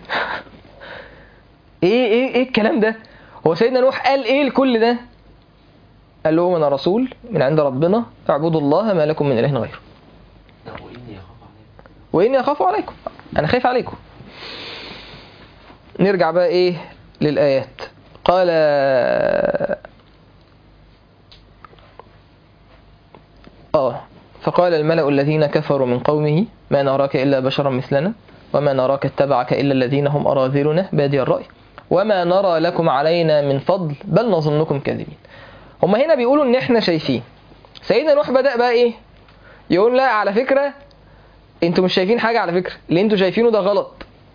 ايه الكلام ده؟ هو سيدنا نوح قال ايه لكل ده؟ قال لهم انا رسول من عند ربنا اعبدوا الله ما لكم من اله غيره. واني اخاف عليكم، انا خايف عليكم. نرجع بقى ايه للآيات. قال فقال الملأ الذين كفروا من قومه ما نراك إلا بشرا مثلنا وما نراك اتبعك إلا الذين هم أراذلنا بادي الرأي وما نرى لكم علينا من فضل بل نظنكم كاذبين. هم هنا بيقولوا إن إحنا شايفين. سيدنا نوح بدأ بقى إيه؟ يقول لا على فكرة أنتوا مش شايفين حاجة، على فكرة اللي أنتوا شايفينه ده غلط.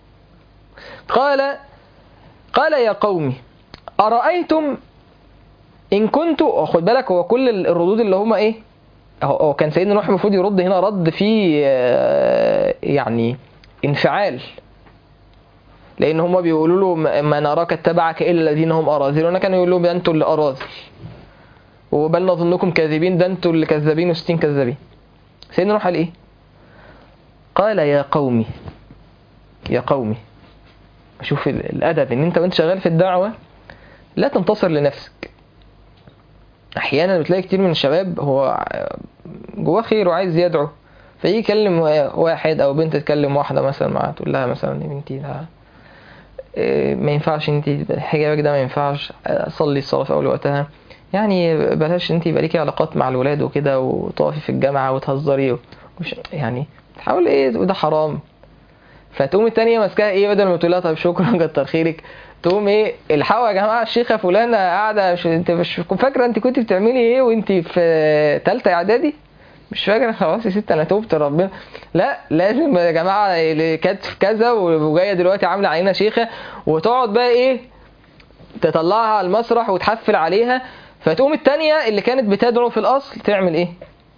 قال يا قومي أرأيتم إن كنت، خد بالك هو كل الردود اللي هم إيه، هو كان سيدنا نوح المفروض يرد هنا رد فيه يعني انفعال، لان هم بيقولوا له ما نراك اتبعك الا الذين هم اراذلون، كانوا يقولوا لهم ده انتوا اللي اراذل، وبل نظنكم كاذبين، ده انتوا اللي كذابين و60 كذابين. سيدنا نوح قال ايه؟ قال يا قومي، يا قومي. شوف الادب ان انت وانت شغال في الدعوه لا تنتصر لنفسك. احيانا بتلاقي كتير من الشباب هو جواه خير وعايز يدعو، فيجي يكلم واحد او بنت تكلم واحده مثلا معاها تقول لها مثلا يا بنتي لا ما ينفعش انت حجابك ده، ما ينفعش، صلي الصلاه في اول وقتها، يعني بلاش انت يبقى ليكي علاقات مع الولاد وكده وتقفي في الجامعه وتهزري يعني تحاول ايه وده حرام. فتقوم التانية ماسكاها ايه، بدل ما تقول لها طيب شكرا كتر خيرك، تقوم ايه الحقوا يا جماعه الشيخه فلانه قاعده، انت مش فاكره انت كنت بتعملي ايه وانت في ثالثه اعدادي؟ مش فاكره؟ خلاص يا ست انا توبت ربنا. لا لازم يا جماعه اللي كانت في كذا وجايه دلوقتي عامله علينا شيخه، وتقعد بقى ايه تطلعها على المسرح وتحفل عليها. فتقوم التانية اللي كانت بتدعو في الاصل تعمل ايه؟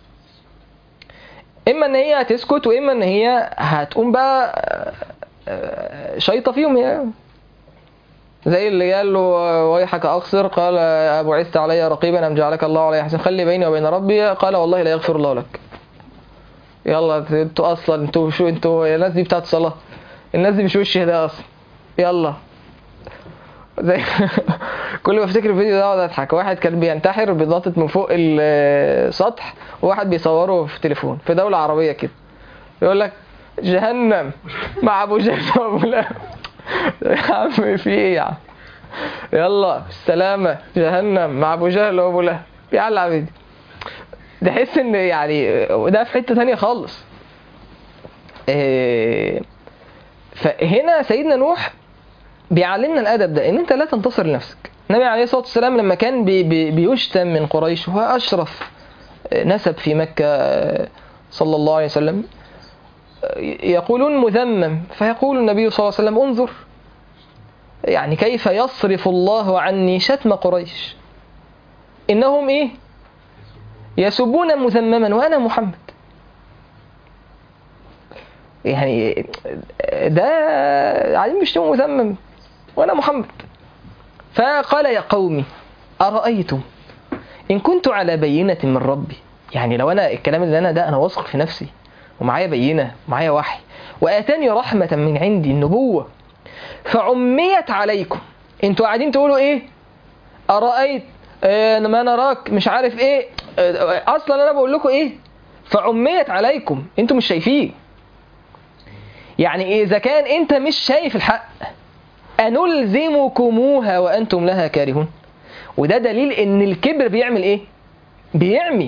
اما ان هي هتسكت واما ان هي هتقوم بقى شيطه فيهم يعني. زي اللي قال له ويحك اقصر، قال ابو عزت علي رقيبا ام جعلك الله علي حسن، خلي بيني وبين ربي، قال والله لا يغفر الله لك. يلا انتوا اصلا انتوا شو، انتوا الناس دي بتاعت صلاه، الناس دي مش وش ده اصلا، يلا زي كل ما افتكر الفيديو ده اقعد اضحك. واحد كان بينتحر بينطط من فوق السطح وواحد بيصوره في تليفون في دوله عربيه كده، يقول لك جهنم مع ابو جهل وابو لهب. يا عم في ايه يا عم، يلا السلامه جهنم مع ابو جهل وابو لهب يا العبيد. ده حس ان يعني ده في حته ثانيه خالص. فهنا سيدنا نوح بيعلمنا الادب ده، ان انت لا تنتصر لنفسك. النبي عليه الصلاه والسلام لما كان بيشتم من قريش وهو اشرف نسب في مكه صلى الله عليه وسلم، يقولون مذمم، فيقول النبي صلى الله عليه وسلم انظر يعني كيف يصرف الله عني شتم قريش، انهم ايه يسبون مذمما وانا محمد. يعني ده عايزين بيشتموا مذمم وانا محمد. فقال يا قومي أرأيتم إن كنت على بينة من ربي، يعني لو أنا الكلام اللي أنا ده أنا واثق في نفسي ومعايا بينة ومعايا وحي وآتاني رحمة من عندي النبوة فعميت عليكم، انتوا قاعدين تقولوا ايه؟ أرأيت ما نراك مش عارف ايه، أصلا أنا بقول لكم ايه؟ فعميت عليكم، انتوا مش شايفين. يعني إذا كان انت مش شايف الحق أنلزمكموها وأنتم لها كارهون. وده دليل ان الكبر بيعمل ايه؟ بيعمي.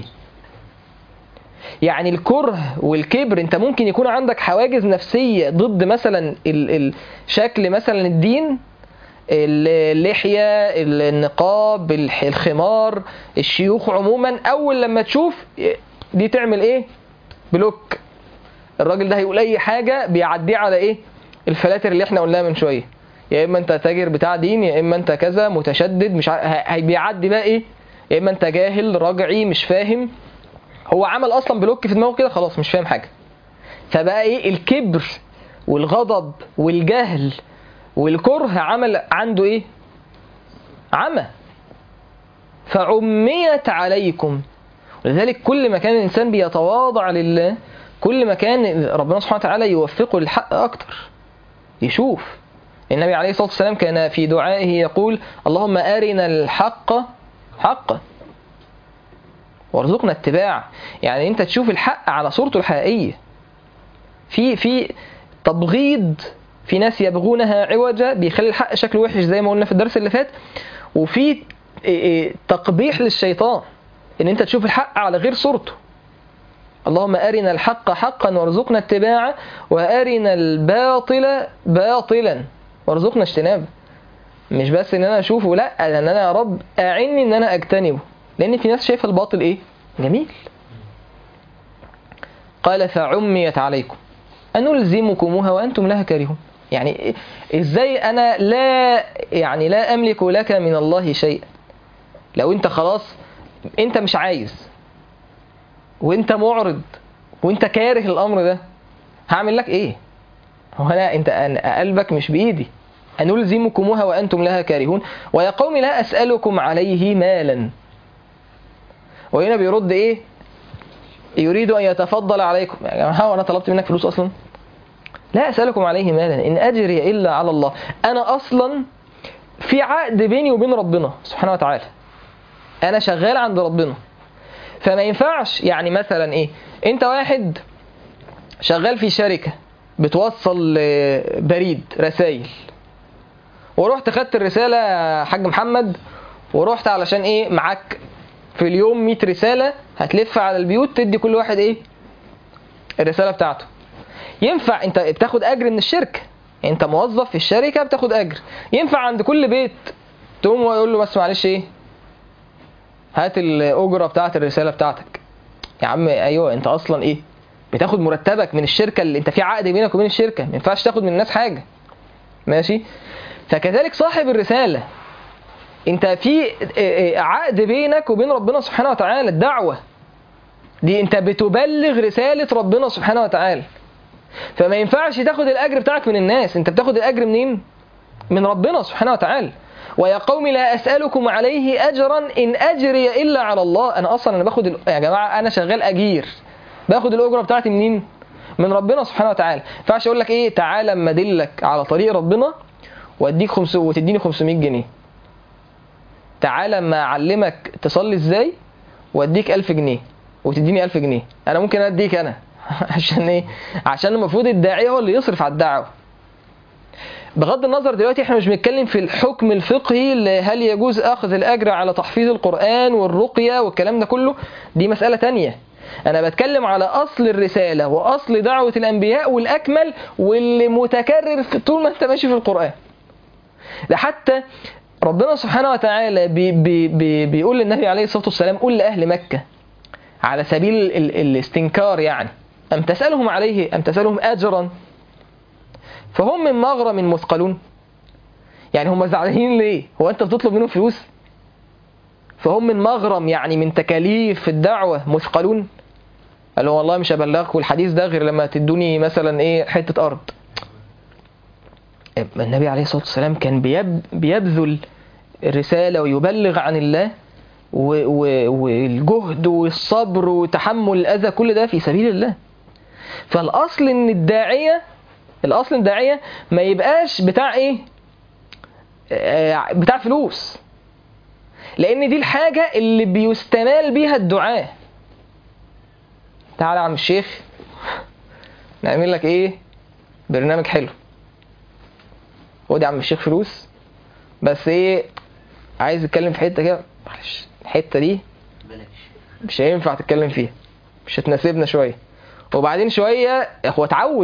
يعني الكره والكبر، انت ممكن يكون عندك حواجز نفسية ضد مثلا الشكل، مثلا الدين، اللحية، النقاب، الخمار، الشيوخ عموما. اول لما تشوف دي تعمل ايه؟ بلوك. الراجل ده هيقول اي حاجة بيعديه على ايه؟ الفلاتر اللي احنا قلناها من شوية، يا اما انت تاجر بتاع دين، يا اما انت كذا متشدد مش بيعدي بقى ايه، يا اما انت جاهل رجعي مش فاهم. هو عمل اصلا بلوك في دماغه كده، خلاص مش فاهم حاجه. فبقى ايه؟ الكبر والغضب والجهل والكره عمل عنده ايه؟ عمى. فعميت عليكم. ولذلك كل ما كان الانسان بيتواضع لله كل ما كان ربنا سبحانه وتعالى يوفقه للحق اكتر، يشوف. النبي عليه الصلاة والسلام كان في دعائه يقول اللهم أرنا الحق حقا وارزقنا اتباع. يعني انت تشوف الحق على صورته الحقيقية. في تبغيض، في ناس يبغونها عوجا بيخلي الحق شكله وحش زي ما قلنا في الدرس اللي فات، وفي تقبيح للشيطان ان انت تشوف الحق على غير صورته. اللهم أرنا الحق حقا وارزقنا اتباعه وأرنا الباطل باطلا وارزقنا اجتنابه. مش بس ان انا اشوفه، لا، ان انا يا رب اعني ان انا اجتنبه، لان في ناس شايفه الباطل ايه؟ جميل. قال فعميت عليكم انلزمكموها وانتم لها كارهون. يعني ازاي انا لا املك لك من الله شيئا؟ لو انت خلاص انت مش عايز وانت معرض وانت كاره الامر ده، هعمل لك ايه؟ هو انت قلبك مش بايدي. أنلزمكموها وأنتم لها كارهون ويا قوم لا أسألكم عليه مالا. وهنا بيرد إيه؟ يريد أن يتفضل عليكم. يا جماعة وأنا طلبت منك فلوس أصلا؟ لا أسألكم عليه مالا إن أجري إلا على الله. أنا أصلا في عقد بيني وبين ربنا سبحانه وتعالى، أنا شغال عند ربنا. فما ينفعش يعني مثلا إيه، أنت واحد شغال في شركة بتوصل بريد رسائل، ورحت خدت الرسالة يا حاج محمد، ورحت علشان ايه؟ معاك في اليوم 100 رسالة هتلف على البيوت تدي كل واحد ايه؟ الرسالة بتاعته. ينفع انت بتاخد اجر من الشركة، انت موظف في الشركة بتاخد اجر، ينفع عند كل بيت تقوم ويقول له بس معلش ايه؟ هات الاجرة بتاعت الرسالة بتاعتك. يا عم ايوه، انت اصلا ايه؟ بتاخد مرتبك من الشركة اللي انت في عقد بينك وبين الشركة، ما ينفعش تاخد من الناس حاجة. ماشي؟ فكذلك صاحب الرسالة، انت في عقد بينك وبين ربنا سبحانه وتعالى، الدعوة دي انت بتبلغ رسالة ربنا سبحانه وتعالى، فما ينفعش تاخد الأجر بتاعك من الناس، انت بتاخد الأجر منين؟ من ربنا سبحانه وتعالى. ويا قوم لا أسألكم عليه أجرا إن أجري إلا على الله. أنا أصلا باخد يا جماعة أنا شغال أجير، باخد الأجرة بتاعتي منين؟ من ربنا سبحانه وتعالى. فعش أقول لك إيه؟ تعالى اما أدلك على طريق ربنا واديك 500 وتديني 500 جنيه. تعالى اما اعلمك تصلي ازاي واديك 1000 جنيه وتديني 1000 جنيه. انا ممكن اديك انا عشان ايه؟ عشان المفروض الداعية هو اللي يصرف على الدعوة. بغض النظر دلوقتي احنا مش بنتكلم في الحكم الفقهي هل يجوز اخذ الاجر على تحفيظ القرآن والرقية والكلام ده كله، دي مسألة تانية. انا بتكلم على اصل الرسالة واصل دعوة الانبياء والاكمل واللي متكرر طول ما انت ماشي في القرآن. ده حتى ربنا سبحانه وتعالى بيقول للنبي عليه الصلاة والسلام قل لأهل مكة على سبيل الاستنكار، يعني أم تسألهم أجرا فهم من مغرم مثقلون. يعني هم زعلانين ليه؟ هو أنت بتطلب منهم فلوس؟ فهم من مغرم يعني من تكاليف الدعوة مثقلون. قال له والله مش هبلغكم الحديث ده غير لما تدوني مثلا ايه حته ارض. النبي عليه الصلاه والسلام كان بيبذل الرساله ويبلغ عن الله، والجهد والصبر وتحمل الاذى كل ده في سبيل الله. فالاصل ان الداعيه ما يبقاش بتاع ايه، بتاع فلوس، لان دي الحاجه اللي بيستمال بيها الدعاء. تعالى يا عم الشيخ نعمل لك ايه برنامج حلو، خد يا عم الشيخ فلوس، بس ايه عايز اتكلم في حته كده، معلش الحته دي مش هينفع تتكلم فيها، مش هتناسبنا شويه. وبعدين شويه هو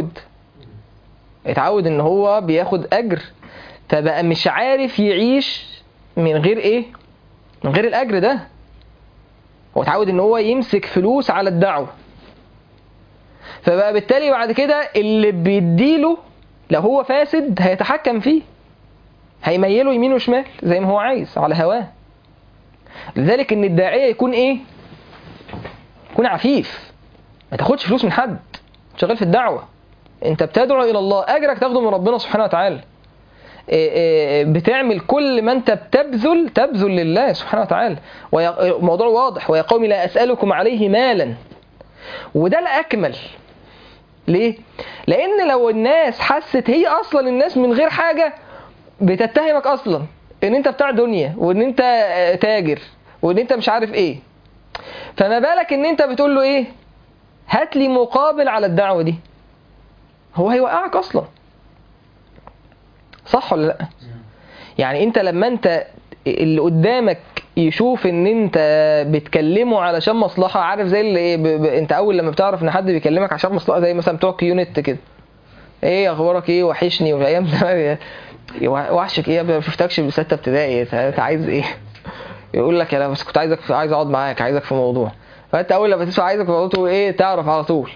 اتعود ان هو بياخد اجر، فبقى مش عارف يعيش من غير ايه، من غير الاجر ده. هو اتعود ان هو يمسك فلوس على الدعوه، فبقى بالتالي بعد كده اللي بيديله لو هو فاسد هيتحكم فيه، هيميله يمين وشمال زي ما هو عايز على هواه. لذلك ان الداعيه يكون ايه، يكون عفيف، ما تاخدش فلوس من حد. شغال في الدعوه، انت بتدعو الى الله، اجرك تاخده من ربنا سبحانه وتعالى. بتعمل كل ما انت تبذل لله سبحانه وتعالى. وموضوع واضح، ويا قوم لا اسالكم عليه مالا، وده الاكمل. ليه؟ لان لو الناس حست، هي اصلا الناس من غير حاجه بتتهمك اصلا ان انت بتاع دنيا، وان انت تاجر، وان انت مش عارف ايه، فما بالك ان انت بتقول له ايه، هات لي مقابل على الدعوه دي، هو هيوقعك اصلا. صح ولا لا؟ يعني انت لما انت اللي قدامك يشوف ان انت بتكلمه علشان مصلحه، عارف زي اللي ايه، انت اول لما بتعرف ان حد بيكلمك عشان مصلحه، زي مثلا بتوع كيونت كده، ايه اخبارك ايه، وحشني، وفي ايام زمان وحشك ايه، ما شفتكش من 6 ابتدائي، انت عايز ايه؟ يقول لك انا بس كنت عايز اقعد معاك، عايزك في موضوع. فانت اول لما تسمع عايزك في موضوع ايه، تعرف على طول.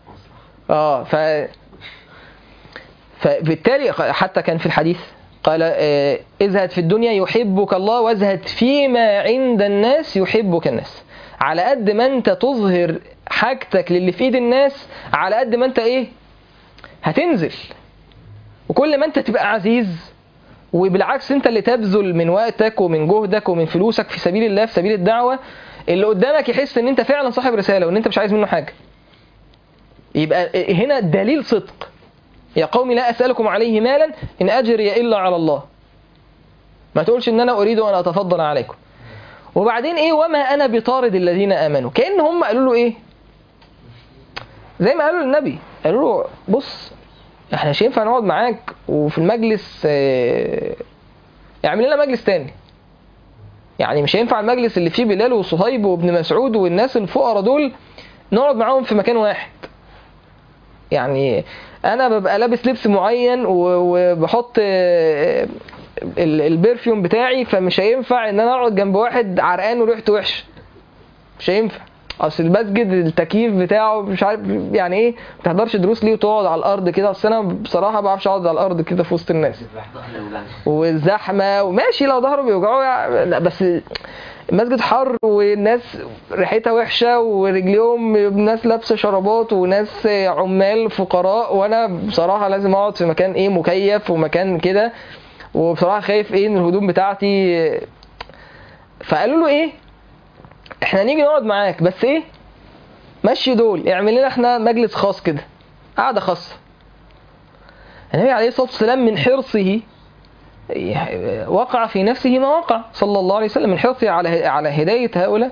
فبالتالي حتى كان في الحديث قال ازهد في الدنيا يحبك الله، وازهد فيما عند الناس يحبك الناس. على قد ما انت تظهر حاجتك للي في ايد الناس، على قد ما انت ايه هتنزل. وكل ما انت تبقى عزيز، وبالعكس انت اللي تبذل من وقتك ومن جهدك ومن فلوسك في سبيل الله، في سبيل الدعوة، اللي قدامك يحس ان انت فعلا صاحب رسالة، وان انت مش عايز منه حاجة. يبقى هنا دليل صدق. يا قوم لا أسألكم عليه مالا إن أجري إلا على الله. ما تقولش إن أنا أريد أن أتفضل عليكم. وبعدين إيه، وما أنا بطارد الذين آمنوا. كأن هم قالوا له إيه، زي ما قالوا للنبي، قالوا له بص إحنا مش ينفع نقعد معاك وفي المجلس اعمل لنا مجلس تاني. يعني مش هينفع المجلس اللي فيه بلال وصهيب وابن مسعود والناس الفقراء دول نقعد معاهم في مكان واحد. يعني انا ببقى لابس لبس معين وبحط البرفيوم بتاعي، فمش هينفع ان انا اقعد جنب واحد عرقان وريحته وحشه، مش هينفع. اصل المسجد التكييف بتاعه مش عارف يعني ايه، ما تحضرش دروس ليه وتقعد على الارض كده. اصل انا بصراحه ما بعرفش اقعد على الارض كده في وسط الناس والزحمه، وماشي لو ظهره بيوجعه بس المسجد حر والناس ريحتها وحشه ورجليهم ناس لابسه شرابات وناس عمال فقراء، وانا بصراحه لازم اقعد في مكان ايه مكيف ومكان كده، وبصراحه خايف ايه ان الهدوم بتاعتي. فقالوا له ايه، احنا نيجي نقعد معاك بس ايه مشي دول، اعمل لنا احنا مجلس خاص كده، قعده خاصه. النبي عليه الصلاه والسلام من حرصه وقع في نفسه ما وقع صلى الله عليه وسلم، من حرصه على هداية هؤلاء.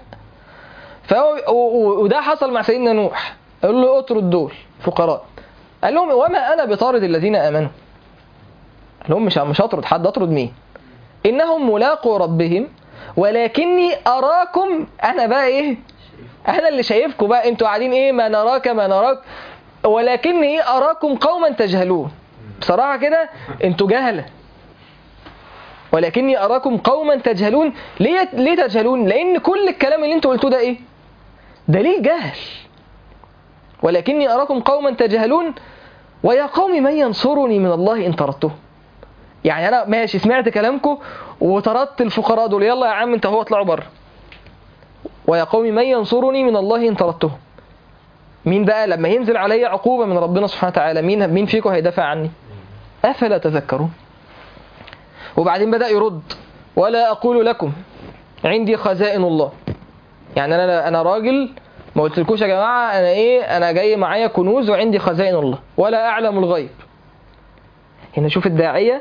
وده حصل مع سيدنا نوح، قال له اطرد دول فقراء، قال لهم وما أنا بطارد الذين آمنوا. قال لهم مش هطرد حد، اطرد مين؟ إنهم ملاقوا ربهم ولكني أراكم، أنا بقى إيه، أنا اللي شايفكم بقى، أنتوا قاعدين إيه، ما نراك ولكني أراكم قوما تجهلون. بصراحة كده أنتوا جهلة، ولكني أراكم قوما تجهلون. ليه تجهلون؟ لأن كل الكلام اللي انتوا قلتوه ده إيه؟ دليل جهل. ولكني أراكم قوما تجهلون ويا قوم من ينصرني من الله إن طردته. يعني أنا ماشي سمعت كلامكم وطردت الفقراء دول، يلا يا عم انت هو اطلعوا بره. ويا قوم من ينصرني من الله إن طردته. مين بقى لما ينزل علي عقوبة من ربنا سبحانه وتعالى مين فيكم هيدافع عني؟ أفلا تذكرون. وبعدين بدأ يرد ولا أقول لكم عندي خزائن الله. يعني أنا راجل ما قلتلكوش يا جماعة أنا جاي معايا كنوز وعندي خزائن الله ولا أعلم الغيب. هنا شوف الداعية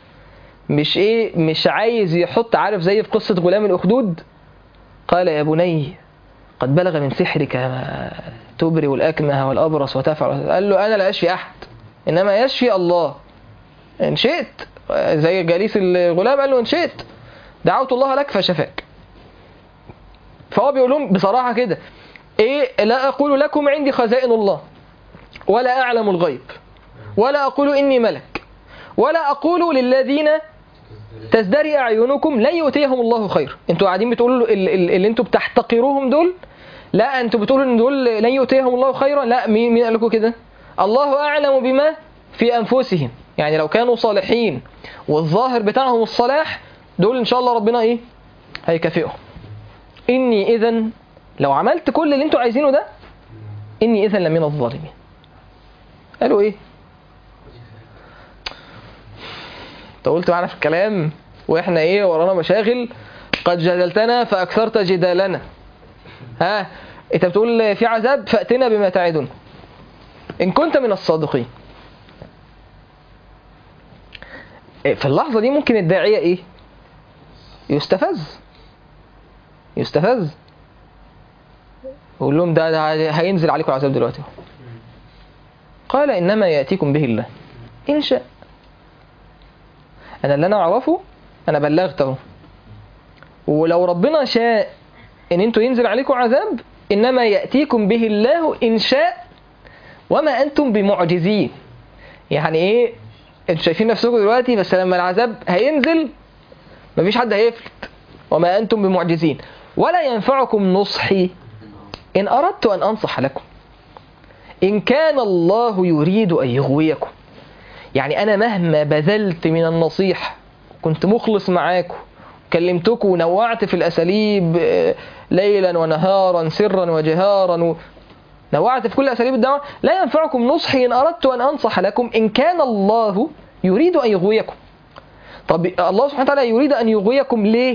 مش عايز يحط، عارف زي في قصة غلام الأخدود، قال يا بني قد بلغ من سحرك ما تبرئ الأكمه والأبرص وتفعل. قال له أنا لا أشفي أحد إنما يشفي الله إن شئت. زي جليس الغلام قال له إن شئت دعوت الله لك فشفاك. فهو بيقول لهم بصراحة كده لا أقول لكم عندي خزائن الله ولا أعلم الغيب ولا أقول إني ملك ولا أقول للذين تزدري أعينكم لن يؤتيهم الله خير. انتوا قاعدين بتقولوا اللي انتوا بتحتقروهم دول، لا انتوا بتقولوا ان دول لن يؤتيهم الله خيرا. لا، مين قال لكم كده؟ الله أعلم بما في أنفسهم. يعني لو كانوا صالحين والظاهر بتاعهم الصلاح دول إن شاء الله ربنا هيكافئهم. إني إذن لو عملت كل اللي انتوا عايزينه ده إني إذن لمن الظالمين. قالوا انت قلت معنا في الكلام واحنا ورانا مشاغل، قد جادلتنا فأكثرت جدالنا. انت بتقول في عذاب فأتنا بما تعدون إن كنت من الصادقين. في اللحظة دي ممكن الداعية يستفز يقول لهم ده هينزل عليكم العذاب دلوقتي. قال إنما يأتيكم به الله إن شاء. أنا اللي أنا أعرفه أنا بلغته، ولو ربنا شاء إن أنتوا ينزل عليكم عذاب إنما يأتيكم به الله إن شاء وما أنتم بمعجزين. يعني أنتوا شايفين نفسكم دلوقتي، بس لما العذاب هينزل مفيش حد هيفلت. وما أنتم بمعجزين ولا ينفعكم نصحي إن أردت أن أنصح لكم إن كان الله يريد أن يغويكم. يعني أنا مهما بذلت من النصيحة كنت مخلص معاكم، كلمتكم ونوعت في الأساليب ليلا ونهارا سرا وجهارا، نوعت في كل أساليب الدعوة، لا ينفعكم نصحي إن أردت أن أنصح لكم إن كان الله يريد أن يغويكم. طب الله سبحانه وتعالى يريد أن يغويكم ليه؟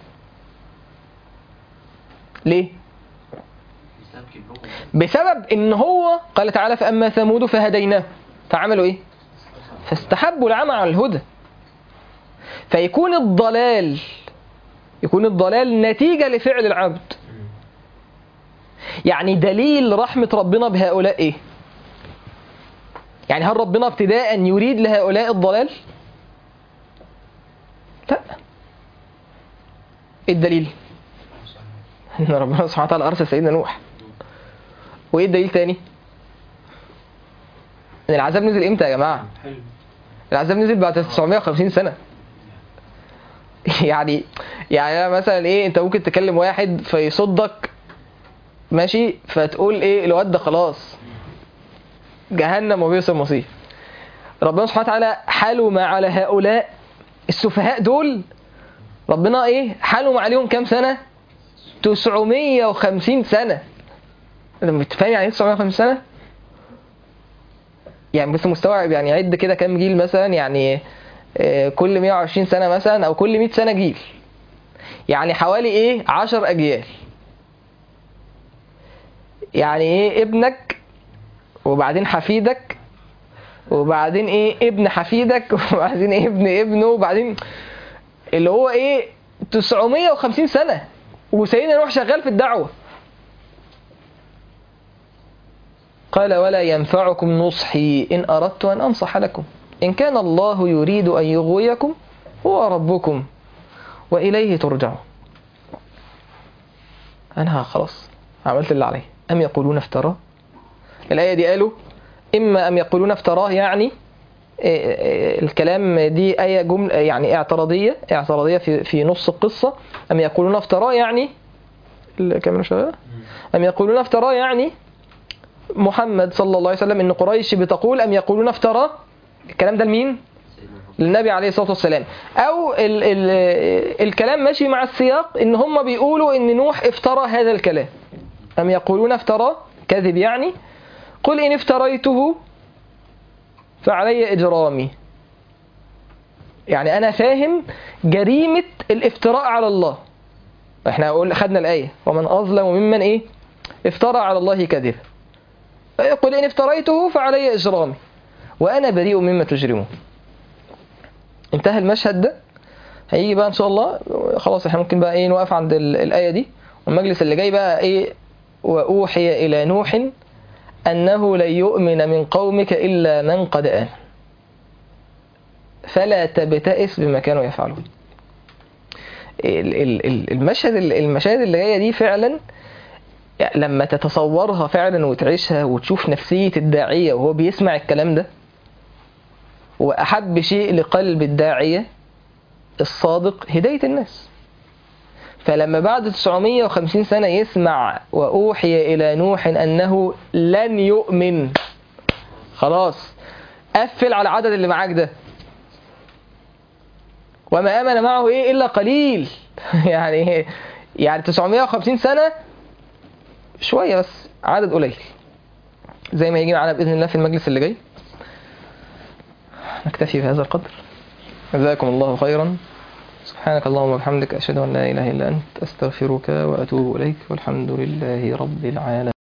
بسبب إن هو قال تعالى فأما ثمود فهديناه فعملوا فاستحبوا العمى على الهدى. فيكون الضلال نتيجة لفعل العبد. يعني دليل رحمة ربنا بهؤلاء يعني هل ربنا ابتداء يريد لهؤلاء الضلال؟ لا. الدليل ان ربنا سبحانه وتعالى ارسل سيدنا نوح. وايه الدليل تاني؟ ان العذاب نزل امتى يا جماعه؟ العذاب نزل بعد 950 سنه. يعني انا مثلا انت ممكن تكلم واحد فيصدك ماشي، فتقول الواد ده خلاص جهنم وبئس المصير. ربنا سبحانه وتعالى حاله ما على هؤلاء السفهاء دول، ربنا حاله ما عليهم كام سنه؟ 950 سنه. انت متفاهم يعني 950 سنه؟ يعني بس مستوعب، يعني عد كده كام جيل مثلا، يعني كل 120 سنه مثلا او كل 100 سنه جيل، يعني حوالي 10 اجيال. يعني ابنك وبعدين حفيدك وبعدين ابن حفيدك وبعدين ابن ابنه وبعدين اللي هو 950 سنة. وسيدنا نوح شغال في الدعوة. قال ولا ينفعكم نصحي إن أردت أن أنصح لكم إن كان الله يريد أن يغويكم هو ربكم وإليه ترجعون. أنا خلاص عملت اللي عليه. أم يقولون افتراه. الآية دي قالوا إما أم يقولون افتراه، يعني الكلام دي آية جملة يعني اعتراضية في نص القصة. أم يقولون افتراه يعني الكاميرا شغالة. أم يقولون افتراه يعني محمد صلى الله عليه وسلم، إن قريش بتقول أم يقولون افتراه. الكلام ده لمين؟ للنبي عليه الصلاة والسلام. أو الكلام ماشي مع السياق إن هم بيقولوا إن نوح افترى هذا الكلام. أم يقولون افتراه كذب يعني، قل إن افتريته فعلي إجرامي. يعني أنا فاهم جريمة الافتراء على الله. احنا خدنا الآية ومن أظلم ممن افترى على الله كذبا. قل إن افتريته فعلي إجرامي وأنا بريء مما تجرمون. انتهى المشهد ده. هيجي بقى إن شاء الله خلاص احنا ممكن بقى نوقف عند الآية دي، والمجلس اللي جاي بقى وأوحي إلى نوح أنه لن يؤمن من قومك إلا من قد آمن فلا تبتئس بما كانوا يفعلون. المشاهد اللي جاية دي فعلا لما تتصورها فعلا وتعيشها وتشوف نفسية الداعية وهو بيسمع الكلام ده، وأحب شيء لقلب الداعية الصادق هداية الناس. فلما بعد 950 سنة يسمع وأوحي إلى نوح أنه لن يؤمن، خلاص قفل على العدد اللي معاك ده، وما آمن معه إلا قليل. يعني 950 سنة شوية بس، عدد قليل زي ما يجي معنا بإذن الله في المجلس اللي جاي. نكتفي بهذا القدر. جزاكم الله خيرا. سبحانك اللهم وبحمدك أشهد أن لا إله إلا أنت أستغفرك وأتوب إليك والحمد لله رب العالمين.